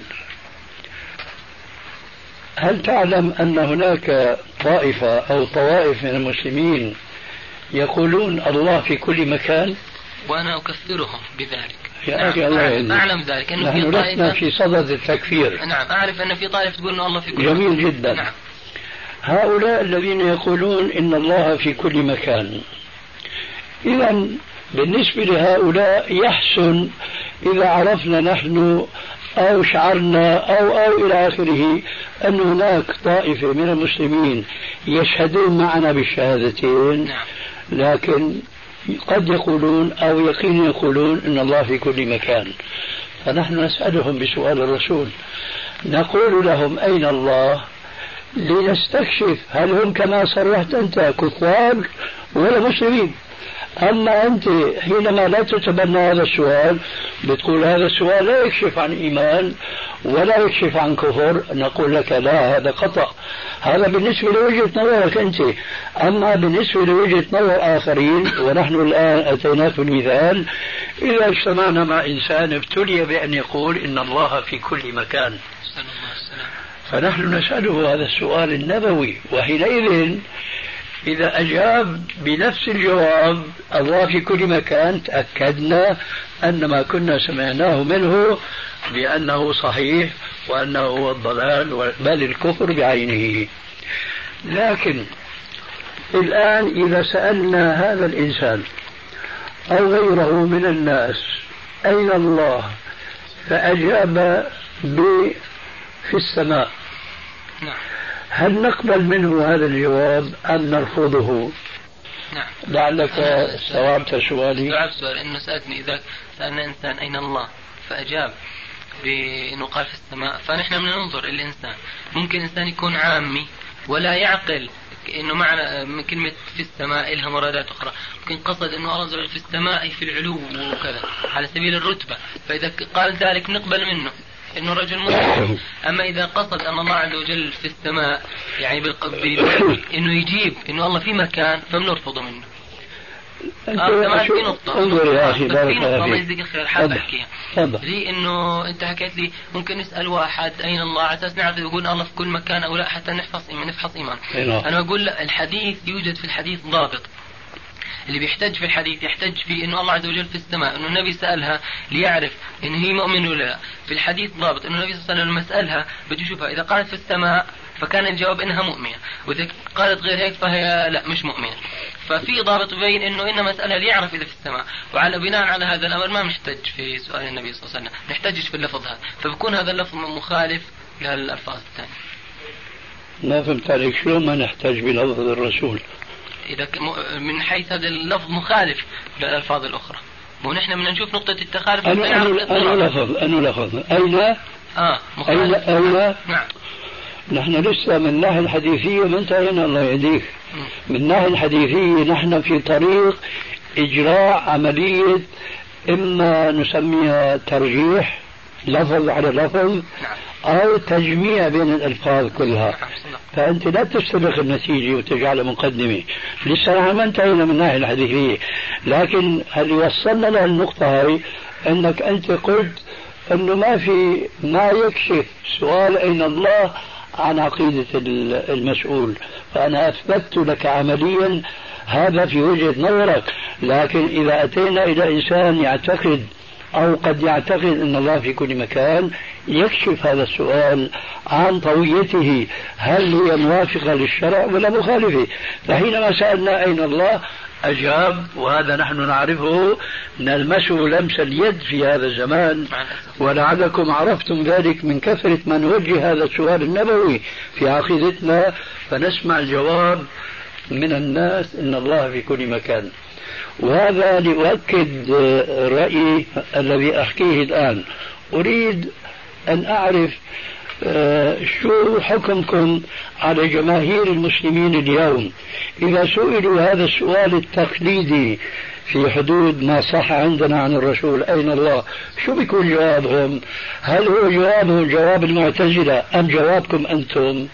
S2: هل تعلم أن هناك طائفة أو طوائف من المسلمين يقولون الله في كل مكان؟
S4: وأنا أكفرهم بذلك.
S2: يا أخي الله يهديك.
S4: أعلم ذلك أنه
S2: نحن
S4: في طائفة.
S2: لسنا في صدد التكفير.
S4: نعم أعرف أن في طائفة تقول أن الله في كل
S2: جميل
S4: مكان.
S2: جدا.
S4: نعم.
S2: هؤلاء الذين يقولون إن الله في كل مكان، إذا بالنسبة لهؤلاء يحسن إذا عرفنا نحن أو شعرنا أو أو إلى آخره أن هناك طائفة من المسلمين يشهدون معنا بالشهادتين.
S4: نعم.
S2: لكن قد يقولون أو يقين يقولون إن الله في كل مكان، فنحن نسألهم بسؤال الرسول نقول لهم أين الله لنستكشف هل هم كما صرحت أنت كفار ولا مسلمين. أما أنت حينما لا تتبنى هذا السؤال بتقول هذا السؤال لا يكشف عن إيمان ولا يكشف عن كفر، نقول لك لا، هذا خطأ. هذا بالنسبة لوجهة نظرك أنت. أما بالنسبة لوجهة نظر آخرين، ونحن الآن أتيناك المثال، إذا اجتمعنا مع إنسان ابتلي بأن يقول إن الله في كل مكان فنحن نسأله هذا السؤال النبوي، وحينئذ إذا أجاب بنفس الجواب الله في كل مكان تأكدنا أن ما كنا سمعناه منه بأنه صحيح وأنه هو الضلال بل الكفر بعينه. لكن الآن إذا سألنا هذا الإنسان أو غيره من الناس أين الله فأجاب ب في السماء، هل نقبل منه هذا الجواب أم نرفضه؟
S3: نعم.
S2: لعلك استوعبت سؤالي.
S3: استوعبت سؤالي. إنه سألني إذا سألنا إنسان أين الله فأجاب بأنه قال في السماء، فنحن بننظر الإنسان. ممكن إنسان يكون عامي ولا يعقل إنه معنى من كلمة في السماء إلها مرادات أخرى، ممكن قصد إنه الله عز وجل في السماء في العلو وكذا على سبيل الرتبة، فإذا قال ذلك نقبل منه إنه رجل مسلم. أما إذا قصد أن الله عز وجل في السماء يعني بالقبيل إنه يجيب إنه الله في مكان فبنرفضه منه. آه في نقطة.
S2: انظر يا أخي بارك الله
S3: الله يجزيك الخير حاب أحكيها. لي إنه أنت حكيت لي ممكن نسأل واحد أين الله على أساس نعرف يقول الله في كل مكان أو لا حتى نحفظ إيمان نفحص إيمان. أنا أقول لا، الحديث يوجد في الحديث ضابط. اللي بيحتج في الحديث يحتج في إنه الله عز وجل في السماء، إنه النبي سألها ليعرف إن هي مؤمن ولا لا. في الحديث ضابط إنه النبي صلى الله عليه وسلم لما سألها بده يشوفها إذا قالت في السماء فكان الجواب إنها مؤمنة، وإذا قالت غير هيك فهي لا مش مؤمنة. ففي ضابط يبين إنه إنما مسألة ليعرف إذا في السماء، وعلى بناء على هذا الأمر ما نحتج في سؤال النبي صلى الله عليه وسلم، نحتجش في اللفظ هذا، فبكون هذا اللفظ مخالف للألفاظ الثانية.
S2: ما فهمت عليك، شلون ما نحتاج بلفظ الرسول؟
S3: إذا من حيث هذا اللفظ مخالف للألفاظ الأخرى، ونحن بدنا نشوف نقطة التخالف.
S2: أنا أنا لفظ أنا لفظ أين
S3: آه مخالف.
S2: أين أين
S3: نعم.
S2: نحن لسه من الناحية الحديثية ما انتهينا الله يهديك. من الناحية الحديثية نحن في طريق إجراء عملية إما نسميها ترجيح لفظ على لفظ أو تجميع بين الألفاظ كلها. فأنت لا تستبق النتيجة وتجعلها مقدمة. لسه نحن ما انتهينا من الناحية الحديثية، لكن اللي وصلنا للنقطة هاي أنك أنت قلت أنه ما في ما يكشف سؤال أين الله عن عقيدة المسؤول، فأنا أثبت لك عمليا هذا في وجهة نظرك. لكن إذا أتينا إلى إنسان يعتقد أو قد يعتقد أن الله في كل مكان، يكشف هذا السؤال عن طويته هل هي موافقة للشرع ولا مخالفة. فحينما سألنا أين الله أجاب، وهذا نحن نعرفه نلمسه لمس اليد في هذا الزمان، ولعلكم عرفتم ذلك من كثرة ما نوجه هذا السؤال النبوي في عقيدتنا، فنسمع الجواب من الناس إن الله في كل مكان. وهذا لأؤكد رأيي الذي أحكيه الآن. أريد أن أعرف شو حكمكم على جماهير المسلمين اليوم إذا سئلوا هذا السؤال التقليدي في حدود ما صح عندنا عن الرسول أين الله، شو بيكون جوابهم؟ هل هو جوابهم جواب المعتزلة أم جوابكم أنتم؟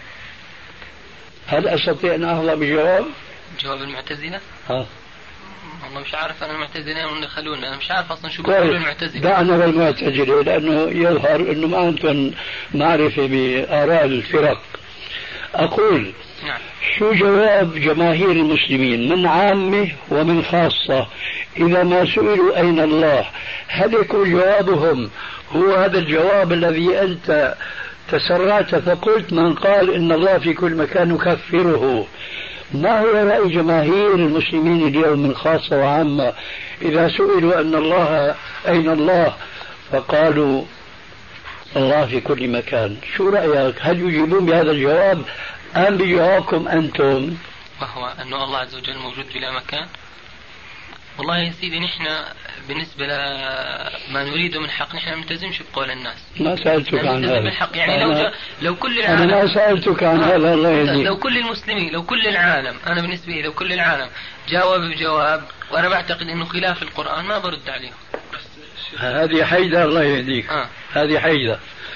S2: هل أستطيع أن أحظى بجواب؟
S3: جواب المعتزلة؟
S2: ها
S3: والله مش عارف أنا المعتزلة من خلونا، أنا مش عارف أصلا شو بيقولوا المعتزلة.
S2: دعنا بالمعتزلة لأنه يظهر أنه ما أنتم معرفة بآراء الفرق. أقول
S3: نعم.
S2: شو جواب جماهير المسلمين من عامة ومن خاصة إذا ما سئلوا أين الله؟ هل يكون جوابهم هو هذا الجواب الذي أنت تسرعت فقلت من قال إن الله في كل مكان نكفره؟ ما هو رأي جماهير المسلمين اليوم من خاصة وعامة إذا سئلوا أن الله أين الله فقالوا الله في كل مكان؟ شو رأيك؟ هل يجيبون بهذا الجواب أم بجوابكم أنتم؟
S3: وهو أن الله عز وجل موجود بلا مكان. والله يا سيدي نحن بالنسبة لما نريده من حق نحن نلتزمش بقول الناس.
S2: ما سألتك عن هذا.
S3: يعني لو لو كل العالم
S2: أنا ما سألتك عن هذا الله يهديك.
S3: لو كل المسلمين لو كل العالم أنا بالنسبة لي لو كل العالم جاوب بجواب وأنا بعتقد إنه خلاف القرآن ما برد عليهم.
S2: هذه حيدة الله يهديك.
S3: آه.
S2: هذه حيدة.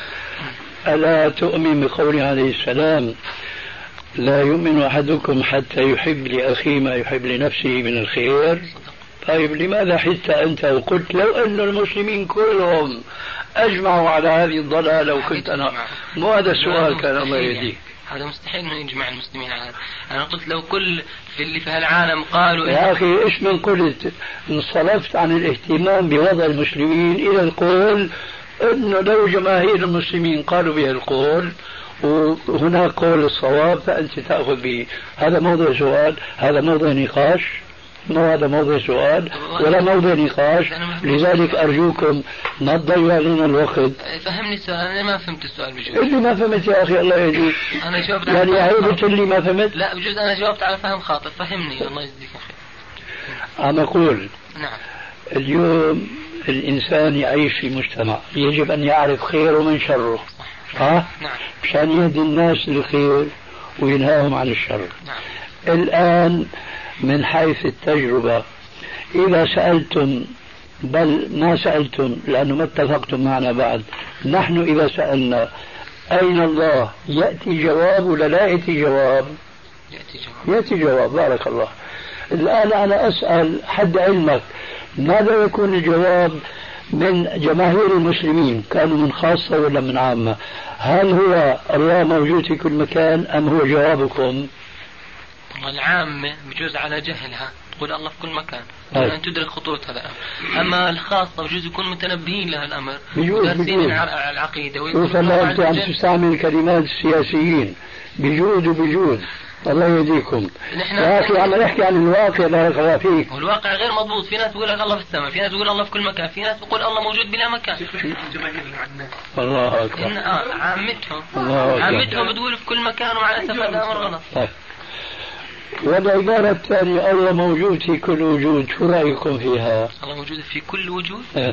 S2: ألا تؤمن بقول عليه السلام لا يؤمن أحدكم حتى يحب لأخيه ما يحب لنفسه من الخير؟ طيب لماذا حتى أنت وقلت لو أن المسلمين كلهم أجمعوا على هذه الضلالة وكنت أنا؟ مو هذا السؤال كان الله يهديك.
S3: هذا مستحيل أن يجمع المسلمين على هذا. أنا قلت لو كل في اللي في هالعالم قالوا
S2: يا أخي إيش من قلت؟ انصرفت عن الاهتمام بوضع المسلمين إلى القول أنه لو جماهير المسلمين قالوا به القول وهناك قول الصواب فأنت تأخذ به. هذا موضوع سؤال، هذا موضوع نقاش. ما هذا موضوع سؤال ولا موضوع نقاش، لذلك أرجوكم ما تضيعوا علينا الوقت.
S3: فهمني السؤال، أنا ما فهمت السؤال بجوز.
S2: اللي ما فهمت يا أخي الله يهديك.
S3: أنا جاوبت
S2: يعني عيبت اللي ما فهمت؟
S3: لا بجوز أنا جاوبت على فهم خاطئ، فهمني الله يجزيك خير.
S2: عم أقول
S3: نعم
S2: اليوم الإنسان يعيش في مجتمع يجب أن يعرف خيره من شره، ها؟
S3: نعم.
S2: مشان يهدي الناس للخير وينهاهم عن الشر.
S3: نعم.
S2: الآن من حيث التجربة إذا سألتم، بل ما سألتم لأنه ما اتفقتم معنا بعد، نحن إذا سألنا أين الله يأتي جواب ولا لا يأتي جواب؟
S3: يأتي جواب.
S2: يأتي جواب، بارك الله. الآن أنا أسأل حد علمك ماذا يكون الجواب من جماهير المسلمين، كانوا من خاصة ولا من عامة؟ هل هو الله موجود في كل مكان أم هو جوابكم؟
S3: العامة بجوز على جهلها تقول الله في كل مكان أن تدرك خطورة هذا الأمر، أما الخاصة بجوز يكون متنبهين لها الأمر ودارسين على العقيدة.
S2: شوف الله أنت عم تستعمل كلمات السياسيين بجود وبجود، الله يهديكم. يا أخي عم نحكي عن الواقع بارك الله فيك.
S3: والواقع غير مضبوط، في ناس بيقول لك الله في السماء، في ناس بيقول الله في كل مكان، في ناس بيقول الله موجود بلا مكان.
S2: الله أكبر.
S3: آه عامتهم
S2: الله
S3: عامتهم بتقول في كل مكان، ومع الأسف هذا أمر غلط.
S2: طيب. والعبارة الثانية الله موجود في كل وجود، شو رأيكم فيها؟
S3: الله موجود في كل وجود؟
S2: اه.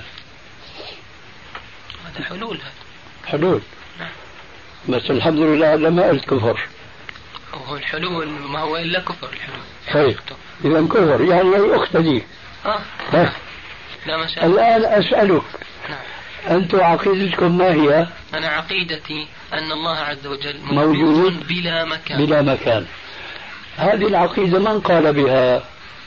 S3: هذا حلول. هذا
S2: حلول.
S3: نعم.
S2: بس الحمد لله لما قلت كفر.
S3: وهو الحلول ما هو إلا كفر الحلول.
S2: طيب إذا كفر يعني هي أخت دي.
S3: آه.
S2: بس.
S3: لا ما شاء الله.
S2: الآن أسألك.
S3: نعم.
S2: أنتم عقيدتكم ما هي؟
S3: أنا عقيدتي أن الله عز وجل
S2: موجود,
S3: موجود بلا مكان.
S2: بلا مكان. هذه العقيدة من قال بها؟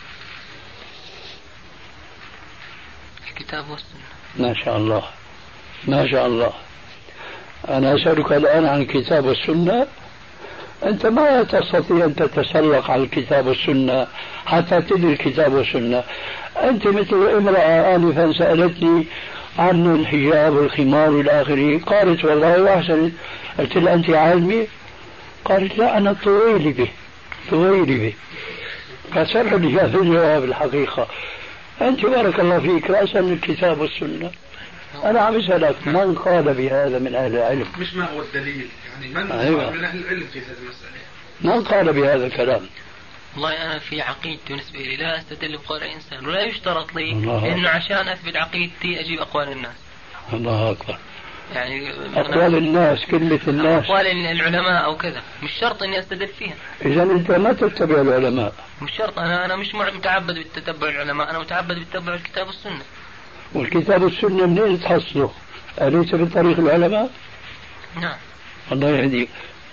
S3: الكتاب والسنة.
S2: ما شاء الله ما شاء الله. أنا أسألك الآن عن الكتاب والسنة، أنت ما تستطيع أن تتسلق على الكتاب والسنة حتى تدري الكتاب والسنة. أنت مثل امرأة آنفا سألتني عن الحجاب والخمار والى اخره، قالت والله واحسنت، قلت لها أنت عالمة؟ قالت لا أنا طويلة به طويلة به. فسر لي هذا الجواب الحقيقة. أنت بارك الله فيك رأسا من الكتاب والسنة. أنا عم أسألك من قال بهذا من أهل العلم؟
S5: مش ما هو الدليل يعني من
S2: أيوة.
S5: من أهل العلم في هذه المسألة؟
S2: من قال بهذا الكلام؟
S3: والله أنا في عقيدتي بالنسبة لي لا أستدل بقول إنسان، ولا يشترط لي إنه عشان أثبت عقيدتي أجيب أقوال الناس.
S2: الله أكبر.
S3: يعني
S2: أقوال الناس، كلمة الناس،
S3: أقوال العلماء أو كذا، مش شرط إني أستدل فيها.
S2: إذا أنت ما تتبع العلماء.
S3: مش شرط. أنا أنا مش متعبد بالتتبع العلماء، أنا متعبد بالتتبع الكتاب والسنة.
S2: والكتاب والسنة منين تحصله؟ أليس من طريق العلماء؟
S3: نعم.
S2: الله يهديك.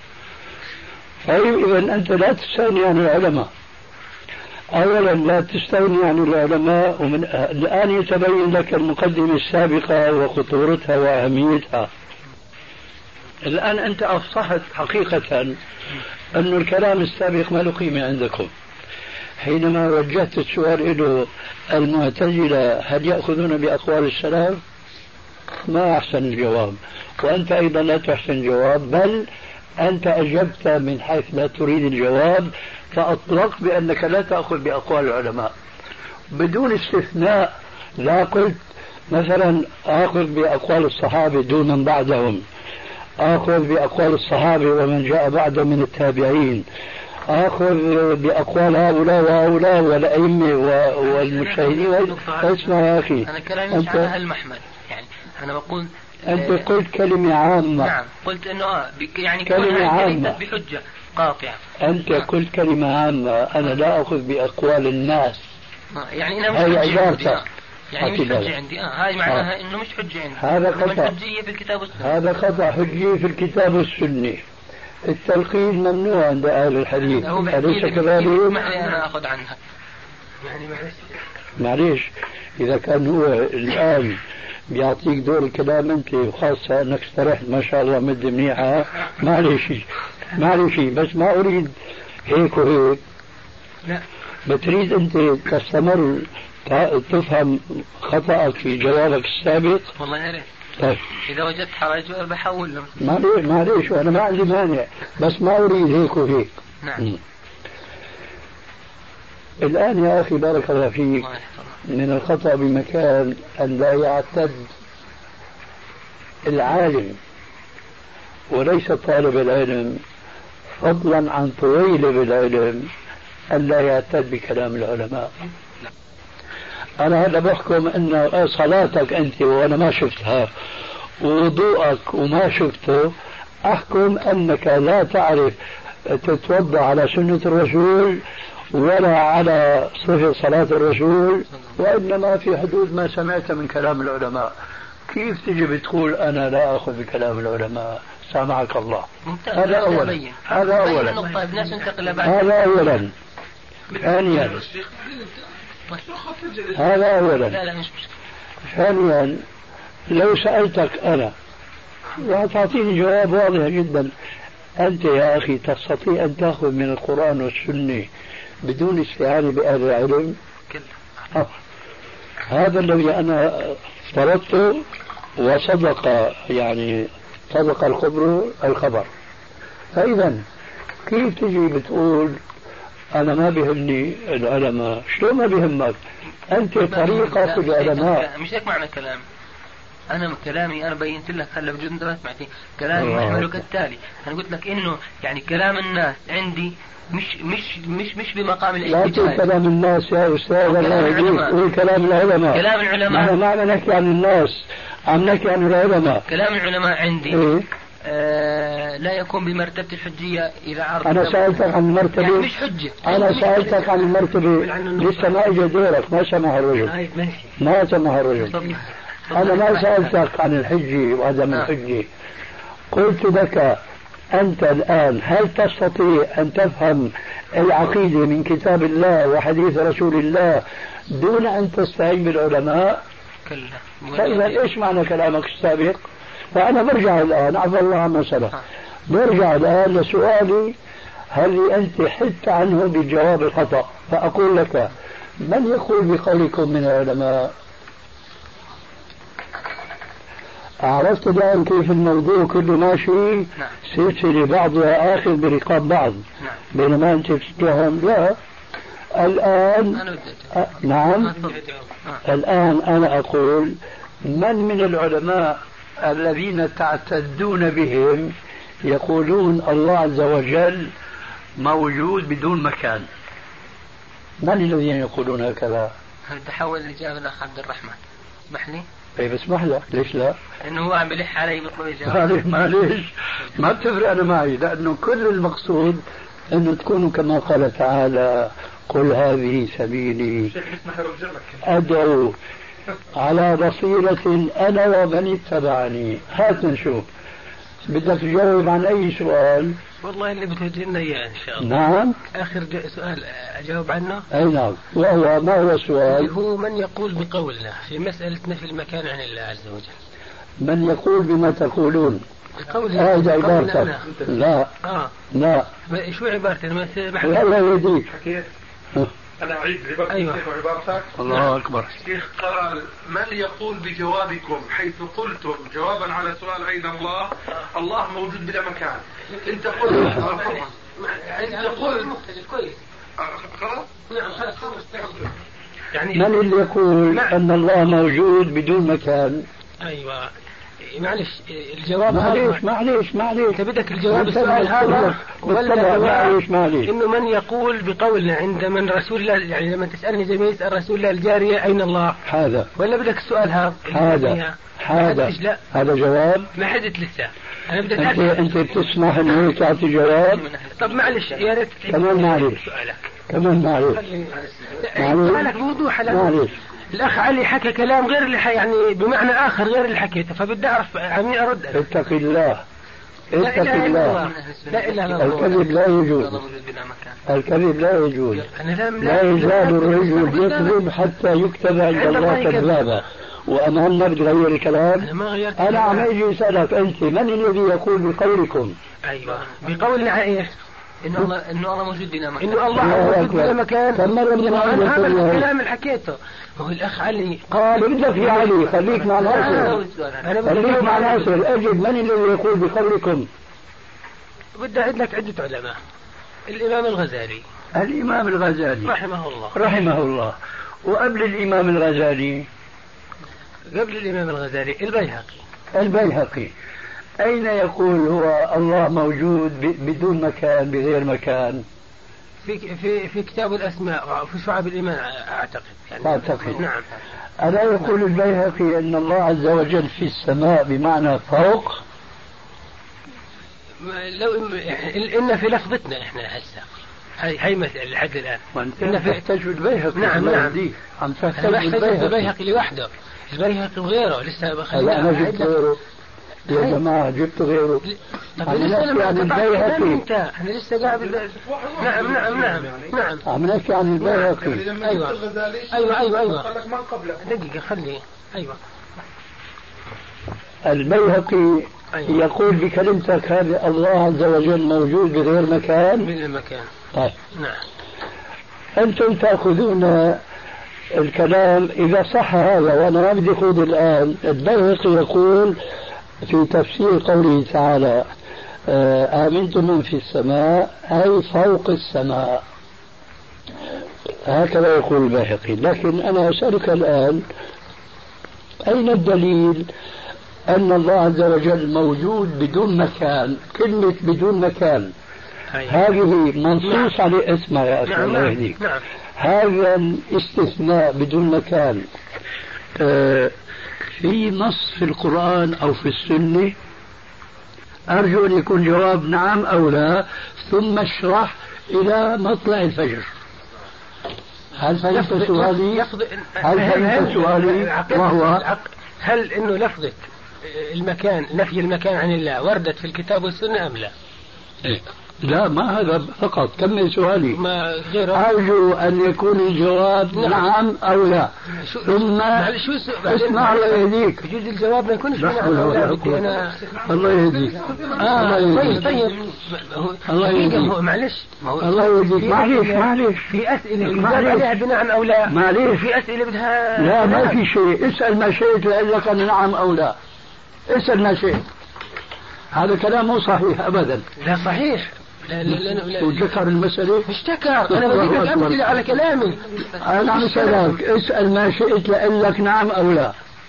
S2: طيب إذا أنت لا تستغني عن العلماء. أولا لا تستغني عن العلماء، ومن الآن يتبين لك المقدمة السابقة وخطورتها وأهميتها. الآن أنت أفصحت حقيقة أن الكلام السابق ما له قيمة عندكم. حينما وجهت السؤال له المعتزلة هل يأخذون بأقوال السلف؟ ما أحسن الجواب، وأنت أيضا لا تحسن الجواب، بل أنت أجبت من حيث لا تريد الجواب، فأطلقت بأنك لا تأخذ بأقوال العلماء بدون استثناء. لا قلت مثلا آخذ بأقوال الصحابة دون من بعدهم، آخذ بأقوال الصحابة ومن جاء بعد من التابعين، آخذ بأقوال هؤلاء وهؤلاء والأئمة والمجتهدين. اسمع يا أخي،
S3: أنا كلامي مش على هالمحمل، يعني أنا بقول
S2: أنت قلت كلمة عامة.
S3: نعم قلت إنه آه يعني
S2: كلمة عامة
S3: بحجة قاطعة.
S2: أنت قلت كلمة عامة، أنا لا أخذ بأقوال الناس.
S3: آه يعني أنا مش حجة عندي. آه. يعني مش حجة عندي. آه هاي معناها آه. إنه مش حجة عندي.
S2: هذا خطأ.
S3: حجية في الكتاب والسنة.
S2: هذا خطأ. حجية في الكتاب والسنة. التلقين ممنوع عند أهل الحديث، أليس كذلك؟
S3: أنا أخذ عنها. يعني معلش.
S2: معلش إذا كان هو الآن بيعطيك دور الكلام أنت، وخاصة أنك استرحت ما شاء الله مدة منيحة، معلش معلش بس ما أريد هيك وهيك.
S3: لا.
S2: بتريد أنت تستمر تفهم خطأك في جوابك السابق؟
S3: والله يا ريت.
S2: طيب.
S3: إذا وجدت حرج بحول له.
S2: معلش معلش أنا ما عندي مانع، بس ما أريد هيك وهيك.
S3: نعم.
S2: الآن يا أخي بارك الله فيك من الخطأ بمكان أن لا يعتد العالم وليس طالب العلم فضلا عن طويل العلم أن لا يعتد بكلام العلماء. أنا هذا بحكم أن صلاتك أنت وأنا ما شفتها ووضوءك وما شفته أحكم أنك لا تعرف تتوضأ على سنة الرسول ولا على صفة صلاة الرسول، وإنما في حدود ما سمعت من كلام العلماء. كيف تجي بتقول أنا لا أخذ بكلام العلماء؟ سامعك الله. هذا أولا. هذا أولا. هذا أولا. ثانيا هذا أولا. ثانيا لو سألتك أنا وتعطيني جواب واضح جدا، أنت يا أخي تستطيع أن تأخذ من القرآن والسنة بدون استعانة بأهل العلم؟ آه. هذا الذي أنا افترضته وصدق، يعني صدق الخبر الخبر. فإذا كيف تجي بتقول أنا ما بيهمني العلماء؟ شلون ما بيهمك؟ أنت طريقة العلماء.
S4: مش هيك معنى كلام. أنا كلامي أنا بينت لك هلا بجوز أنت ما سمعتني. كلامي محمله كالتالي، أنا قلت لك إنه يعني كلام الناس عندي مش مش مش مش بمقام الاجتهاد.
S2: لا كلام الناس يا أستاذ، الله يهديك، قول كلام العلماء.
S4: كلام العلماء
S2: ما ما نحكي عن الناس، عم نحكي عن العلماء.
S4: كلام العلماء عندي
S2: إيه؟
S4: آه لا يكون بمرتبة الحجية إذا عرض.
S2: أنا سألتك عن المرتبة،
S4: يعني مش حجة.
S2: أنا سألتك عن المرتبة لسه ما إجا دورك، ما سمح الرجل. ما سمح الرجل. أنا ما سألتك عن الحجة وعدم الحجة. قلت لك أنت الآن هل تستطيع أن تفهم العقيدة من كتاب الله وحديث رسول الله دون أن تستعين بالعلماء؟
S4: كلا.
S2: فإذا إيش معنى كلامك السابق؟ فأنا برجع الآن، عفى الله عما سلف، برجع الآن لسؤالي هل أنت حدت عنه بالجواب الخطأ. فأقول لك من يقول بقولكم من العلماء؟ عرفت الآن كيف الموضوع كله ماشي؟ سلسلة بعضها آخر برقاب بعض.
S4: نعم.
S2: بينما أنت تتهم لا. الآن أ... نعم آه. الآن أنا أقول من من العلماء الذين تعتدون بهم يقولون الله عز وجل موجود بدون مكان؟ من الذين يقولون هكذا؟
S4: هل تحول الإجابة لأخ عبد الرحمن؟ اسمح لي.
S2: اي بسمح لك، ليش لا؟
S4: انه هو عم بلح علي بيطلب يجاوب.
S2: معليش معليش ما بتفرق انا معي، لانه كل المقصود انه تكونوا كما قال تعالى قل هذه سبيلي ادعو على بصيرة انا ومن اتبعني. هات نشوف بدك تجاوب عن اي سؤال.
S4: والله اللي بتوجهنا اياه ان شاء الله.
S2: نعم.
S4: اخر سؤال اجاوب عنه.
S2: اي نعم. وهو ما هو السؤال؟
S4: هو من يقول بقولنا في مسألة نفي المكان عن الله عز وجل.
S2: من يقول بما تقولون؟
S4: بقولنا.
S2: هذا عبارتك. لا.
S4: اه
S2: لا.
S4: شو عبارتي؟ انا ما سمعت.
S2: والله يهديك.
S5: أنا أعيد عبارتك.
S4: أيوة.
S5: عبارتك.
S2: الله أكبر.
S5: الشيخ قال من يقول بجوابكم حيث قلتم جوابا على سؤال أين الله؟ الله موجود بلا مكان. أنت قلت. أنت قلت.
S4: كويس.
S5: خلاص.
S4: يعني
S2: من اللي يقول أن الله موجود بدون مكان؟
S4: أيوة. معلش الجواب
S2: معلش معلش معلش
S4: انت بدك الجواب السؤال هذا ولا
S2: معلش معلش
S4: انه من يقول بقولنا عند من رسول الله، يعني لما تسالني زي ما يسال رسول الله الجاريه اين الله
S2: هذا،
S4: ولا بدك السؤال هذا
S2: هذا هذا
S4: لا
S2: هذا جواب
S4: ما حدث لسه. انا بدك
S2: انت انت بتسمح انه تعطي جواب؟
S4: طب معلش يا ريت
S2: كمان معلش
S4: سؤالك
S2: كمان معلش
S4: سؤالك بوضوح.
S2: معلش
S4: الأخ علي حكى كلام غير اللي يعني بمعنى آخر غير اللي حكيته، فبدي أعرف عمي أرد.
S2: اتق الله اتق الله.
S4: لا إله إلا الله.
S2: الكذب لا يجوز. الكذب لا يجوز. لا يزال الرجل يكذب حتى يكتب عند الله كذابا. وأمامنا بتغير الكلام.
S4: أنا ما غيرت.
S2: أنا عم أجي أسألك أنت من الذي يقول بقولكم؟
S4: أيوة بقولنا إيش؟ إنه الله إنه الله موجود بلا مكان. إنه الله موجود بلا مكان.
S2: كم مرة بدنا
S4: أنا هذا الكلام اللي حكيته. هو الأخ علي
S2: قال بدك يا علي خليك مع ناصر. خليك مع ناصر. أجب من الذي يقول بقولكم؟
S4: بدي أعد لك عدة علماء. الإمام الغزالي
S2: الإمام الغزالي
S4: رحمه الله
S2: رحمه الله. وقبل الإمام الغزالي
S4: قبل الإمام الغزالي البيهقي
S2: البيهقي أين يقول هو الله موجود بدون مكان بغير مكان؟
S4: في في في كتاب الأسماء في شعب الإيمان أعتقد يعني
S2: أعتقد
S4: نعم.
S2: ألا يقول البيهقي أن الله عز وجل في السماء بمعنى فوق؟
S4: لو إن في لفظتنا إحنا هسه هاي هاي مسألة لحد الآن.
S2: إن في تحتاج البيهقي.
S4: نعم نعم.
S2: عم تحتاج البيهقي.
S4: البيهقي لوحده. البيهقي وغيره لسه
S2: بخلينا. أنا جبت غيره. يا جماعة جبت غيره.
S4: طب لسه لما
S2: عن البيهقي.
S4: أنا لسه قاعد. نعم نعم نعم نعم.
S2: عم نحكي عن البيهقي.
S4: أيوة أيوة أيوة أيوة. قال لك من قبلك. دقيقة خلي. أيوة.
S2: البيهقي أيوة. يقول بكلمتك هذه الله عز وجل موجود بغير مكان.
S4: من المكان.
S2: طيب.
S4: نعم.
S2: أنتم تأخذون الكلام إذا صح هذا، وأنا ما بدي أخوض الآن. البيهقي يقول في تفسير قوله تعالى آمنتم من في السماء أي فوق السماء، هكذا يقول البيهقي. لكن أنا أسألك الآن أين الدليل أن الله عز وجل موجود بدون مكان؟ كلمة بدون مكان هذه منصوص عليه اسمها يا أخي. الله يهديك. هذا الاستثناء بدون مكان آه في نص في القرآن أو في السنة؟ أرجو أن يكون جواب نعم أو لا، ثم اشرح إلى مطلع الفجر. هل فهمت سؤالي؟ هل فهمت سؤالي؟ وهو
S4: هل إنه لفظة المكان نفي المكان عن الله وردت في الكتاب والسنة أم لا؟
S2: إيه؟ لا، ما هذا فقط. كمل سؤالي.
S4: ما غيره.
S2: أرجو أن يكون الجواب نعم, نعم أو لا. ثم اسمع الله يهديك.
S4: يجوز الجواب ما يكونش نعم أو لا. أنا
S2: الله يهديك.
S4: آه طيب طيب.
S2: الله يهديك.
S4: معلش.
S2: الله يهديك. معلش معلش.
S4: في أسئلة الجواب عليها بنعم أو لا.
S2: معلش.
S4: في أسئلة بدها.
S2: لا ما في شيء. اسأل ما شئت لأقول لك نعم أو لا. اسأل ما شئت. هذا كلام مو صحيح أبدا.
S4: لا صحيح. لا لا لا لا.
S2: وذكر المسألة.
S4: مش ذكر. أنا بجيب لك أمثلة على كلامي.
S2: أنا عم أسألك اسأل ما شئت لأقول لك نعم أو لا.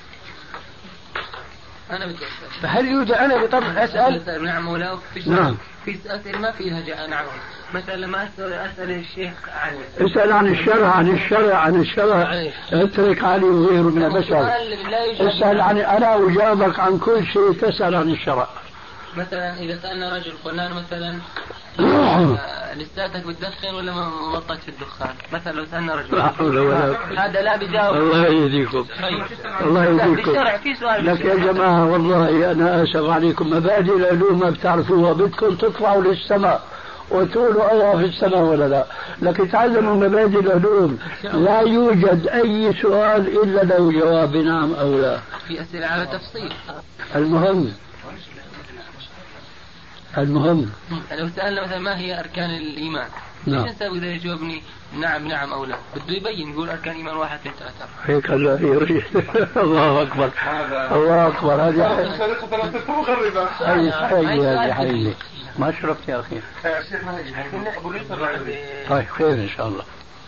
S3: أنا بدي أسأل.
S4: فهل يوجد أنا بطبع أسأل
S3: نعم أو لا؟
S2: نعم.
S3: في أسئلة ما فيها جاء نعم. مثلا لما أسأل أسأل الشيخ عن.
S2: اسأل عن الشرع عن الشرع عن الشرع. اترك علي وغيره من البشر. اسأل عن أنا وجاوبك عن كل شيء. تسأل عن الشرع.
S3: مثلا إذا سألنا رجل قلنا له مثلا لساتك بتدخن ولا ما مطت في الدخان؟ مثلا لو سألنا رجل هذا لا بيجاوب.
S2: الله يهديكم. الله يهديكم. لك يا جماعة والله أنا آسف عليكم. مبادئ العلوم ما بتعرفوها، بدكم تطلعوا للسماء وتقولوا الله في السماء ولا لا. لكن تعلموا مبادئ العلوم. لا يوجد أي سؤال إلا له جواب نعم أو لا.
S3: في أسئلة على تفصيل.
S2: المهم المهم
S3: لو سألنا مثلا ما هي أركان الإيمان؟ نعم. الإنسان يقدر يجاوبني نعم نعم أو لا. بده يبين يقول أركان الإيمان واحد اثنين ثلاثة.
S2: هيك الله يريد. الله أكبر. الله أكبر. هذه هذه هذه حقيقة. ما شربت يا أخي. طيب خير إن شاء الله.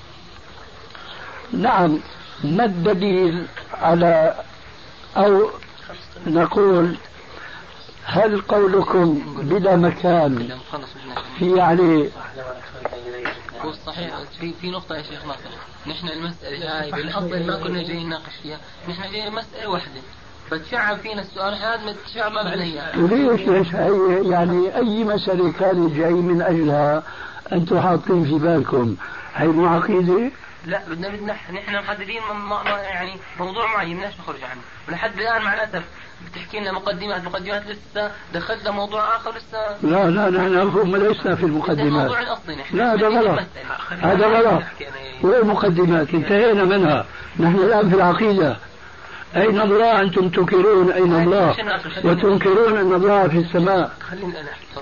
S2: نعم. ما الدليل على أو نقول هل قولكم بلا مكان في يعني
S3: هو صحيح؟ في في نقطة يا شيخ ناصر. نحن المسألة هاي بالأصل ما كنا جايين نناقش فيها. نحن جايين مسألة واحدة فتشعب فينا السؤال هذا ما تشعب ما معناه.
S2: ليش ليش هي يعني أي مسألة كانت جاي من أجلها أنتم حاطين في بالكم هي مو عقيدة؟
S3: لا بدنا بدنا نحن محددين يعني موضوع معين بدناش نخرج عنه. ولحد الآن مع الأسف بتحكي لنا مقدمات مقدمات لسه دخلنا موضوع آخر لسه.
S2: لا لا نحن هم لسنا في المقدمات. لا هذا غلط. هذا غلط. والمقدمات انتهينا منها. نحن الآن في العقيدة. أين الله؟ أنتم تنكرون أين الله وتنكرون أن الله في السماء.
S4: خليني أنا أحكي.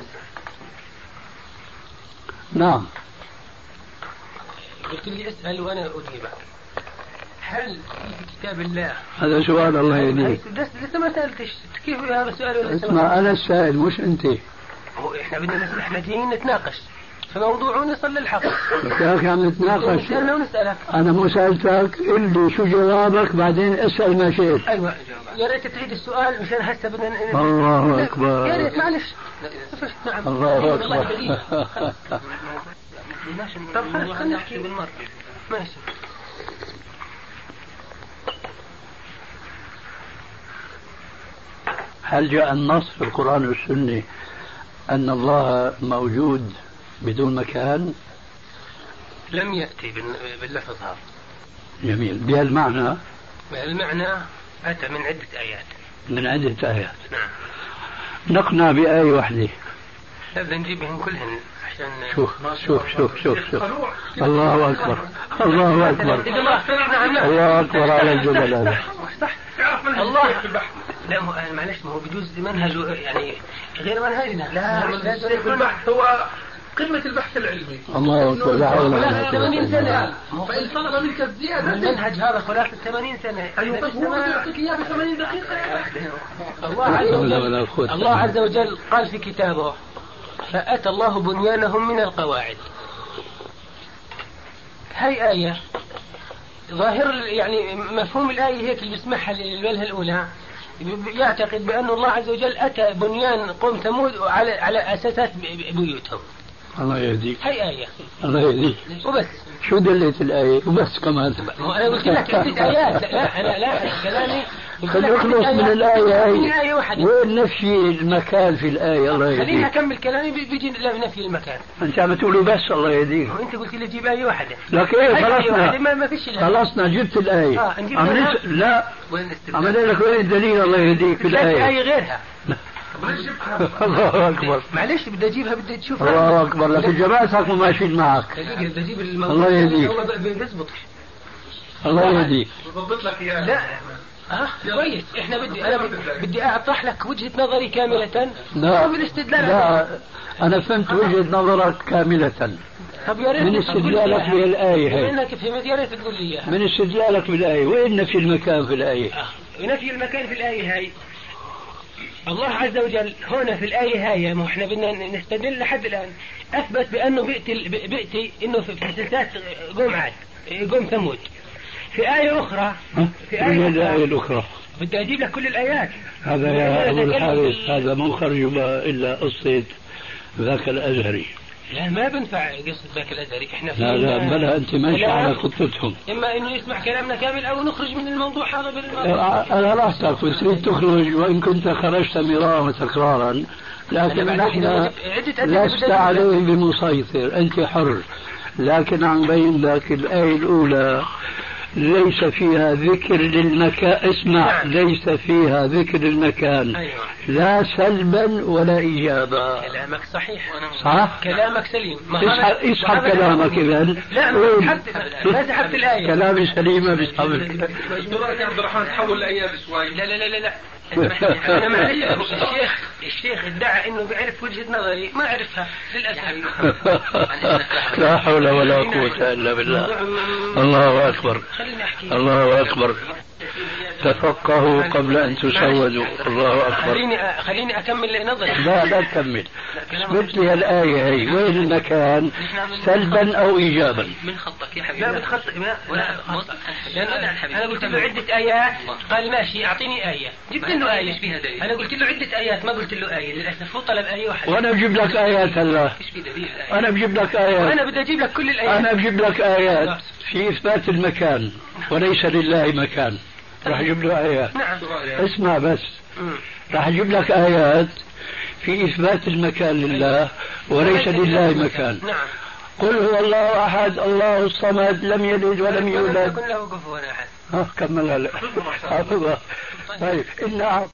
S2: نعم.
S4: قلت لي اسأل وأنا أجيبك. هل في كتاب الله؟
S2: هذا سؤال الله يهديك.
S4: لسه ما سألتش كيف هذا السؤال؟
S2: اسمع أنا السائل مش أنت.
S4: هو إحنا بدنا احنا جايين نتناقش. فموضوع نصل للحق.
S2: يا أخي عم نتناقش.
S4: ونسألك.
S2: أنا مو سألتك اللي شو جوابك بعدين اسأل ما شئت.
S4: أيوة يا ريت تعيد السؤال مشان هسه بدنا.
S2: الله أكبر.
S4: يا ريت معلش.
S2: نعم. الله أكبر.
S4: طب خلينا نحكي بالمرة. ماشي.
S2: هل جاء النص في القرآن والسنة أن الله موجود بدون مكان؟
S4: لم يأتي باللفظ هذا.
S2: جميل. بهالمعنى؟
S4: بهالمعنى أتى من عدة آيات.
S2: من عدة آيات.
S4: نعم.
S2: نقنع بآية واحدة.
S4: لا بدنا نجيبهم كلهن عشان.
S2: شوف شوف شوف شوف شوف. الله أكبر. الله أكبر. الله أكبر على الجبل هذا.
S4: الله. لا معلش ما هو بجوز منهجه يعني غير منهجنا.
S5: لا منهج البحث هو قمة البحث العلمي.
S2: الله أكبر. لا حول ولا قوة.
S4: ثمانين سنة.
S5: فإن طلب منك الزيادة
S4: المنهج هذا خلاصة ثمانين سنة.
S5: أيوة طيب هو يعطيك إياه بثمانين دقيقة.
S4: الله عز وجل الله عز وجل قال في كتابه فأتى الله بنيانهم من القواعد. هاي آية ظاهر يعني مفهوم الآية هيك اللي بيسمعها للوجهة الأولى يعتقد بأن الله عز وجل أتى بنيان قوم ثمود على على أساسات بيوتهم.
S2: الله يهديك.
S4: هي آية.
S2: الله يهديك.
S4: وبس.
S2: شو دلت الآية؟ وبس كمان.
S4: أنا قلت لك عدة آيات. لا أنا لا كلامي.
S2: خلينا نخلص من الآية هاي. وين نفي المكان في الآية؟ الله يهديك.
S4: خليني أكمل كلامي بيجي نفي المكان.
S2: أنت عم تقولوا بس الله يهديك.
S4: وأنت قلت لي جيب آية واحدة.
S2: لك إيه خلصنا.
S4: ما ما فيش.
S2: خلصنا جبت الآية.
S4: آه
S2: عملت لا. عمل لك وين الدليل الله يهديك في الآية؟
S4: آية غيرها.
S2: الله أكبر.
S4: معلش بدي أجيبها بدي تشوفها.
S2: الله أكبر. لكن جماعتك ماشيين معك.
S4: بدي أجيب
S2: الله يهديك.
S4: بيزبط.
S2: الله يهديك.
S5: بضبط لك إياها.
S4: لا. اه كويس احنا بدي انا بدي اطرح لك وجهة نظري كاملة.
S2: لا. لا انا فهمت وجهة نظرك كاملة.
S4: طب يا ريت
S2: من استدلالك بالآية هي.
S4: انك فهمت يا ريت تقول لي اياها.
S2: من استدلالك بالآية وين نفي المكان في الآية؟
S4: آه. نفي المكان في الآية هاي الله عز وجل هنا في الآية هاي ما احنا بدنا نستدل لحد الآن أثبت بأنه بيأتي بيأتي إنه في أساسات قوم عاد قوم ثمود. في آية أخرى
S2: في آية الآية الأخرى
S4: بدي أجيب لك كل الآيات.
S2: هذا يا أبو الحارث هذا مو خرج إلا قصة ذاك الأزهري.
S4: لا ما بنفع قصة ذاك الأزهري احنا في
S2: لا لا بلا أنت ماشي على خطتهم.
S4: إما إنه يسمع كلامنا كامل أو نخرج من الموضوع هذا بالموضوع.
S2: أنا لا أستغفر تريد تخرج وإن كنت خرجت مرارا وتكرارا لكن نحن لست عليه بمسيطر أنت حر. لكن عن بين ذاك الآية الأولى ليس فيها ذكر للمكان. اسمع ليس فيها ذكر المكان.
S4: أيوة.
S2: لا سلبا ولا إيجابا.
S4: كلامك صحيح.
S2: صح؟
S4: كلامك سليم.
S2: اسحب كلامك إذا.
S4: لا ما سحبت الآية.
S2: كلامي سليمة بسحبك.
S5: دورك يا عبد الرحمن تحول الأيام شوي.
S4: لا لا لا لا أنا معلش الشيخ الشيخ ادعى إنه بيعرف وجهة نظري ما عرفها للأسف.
S2: لا حول ولا قوة إلا بالله. الله أكبر. الله أكبر. تفقهوا قبل أن تسودوا. الله أكبر.
S4: خليني خليني أكمل نظري.
S2: لا لا تكمل. مثل الآية هي وين المكان سلبا أو إيجابا.
S3: من خطك يا حبيبي.
S4: لا من خط ولا أنا قلت له عدة آيات قال ماشي أعطيني آية جبت له آية. أنا قلت له عدة آيات ما قلت له آية للأسف هو طلب آية واحدة.
S2: وأنا بجيب لك آيات هلا. أنا بجيب لك آيات.
S4: وأنا بدي أجيب لك كل الآيات.
S2: أنا بجيب لك آيات في إثبات المكان وليس لله مكان. راح أجيب له آيات.
S4: نعم.
S2: اسمع بس. راح أجيب لك آيات في إثبات المكان لله وليس لله مكان.
S4: نعم.
S2: قل هو الله أحد الله الصمد لم يلد ولم يولد.
S4: كله كفوا أحد.
S2: ها كمل هلا. طيب إن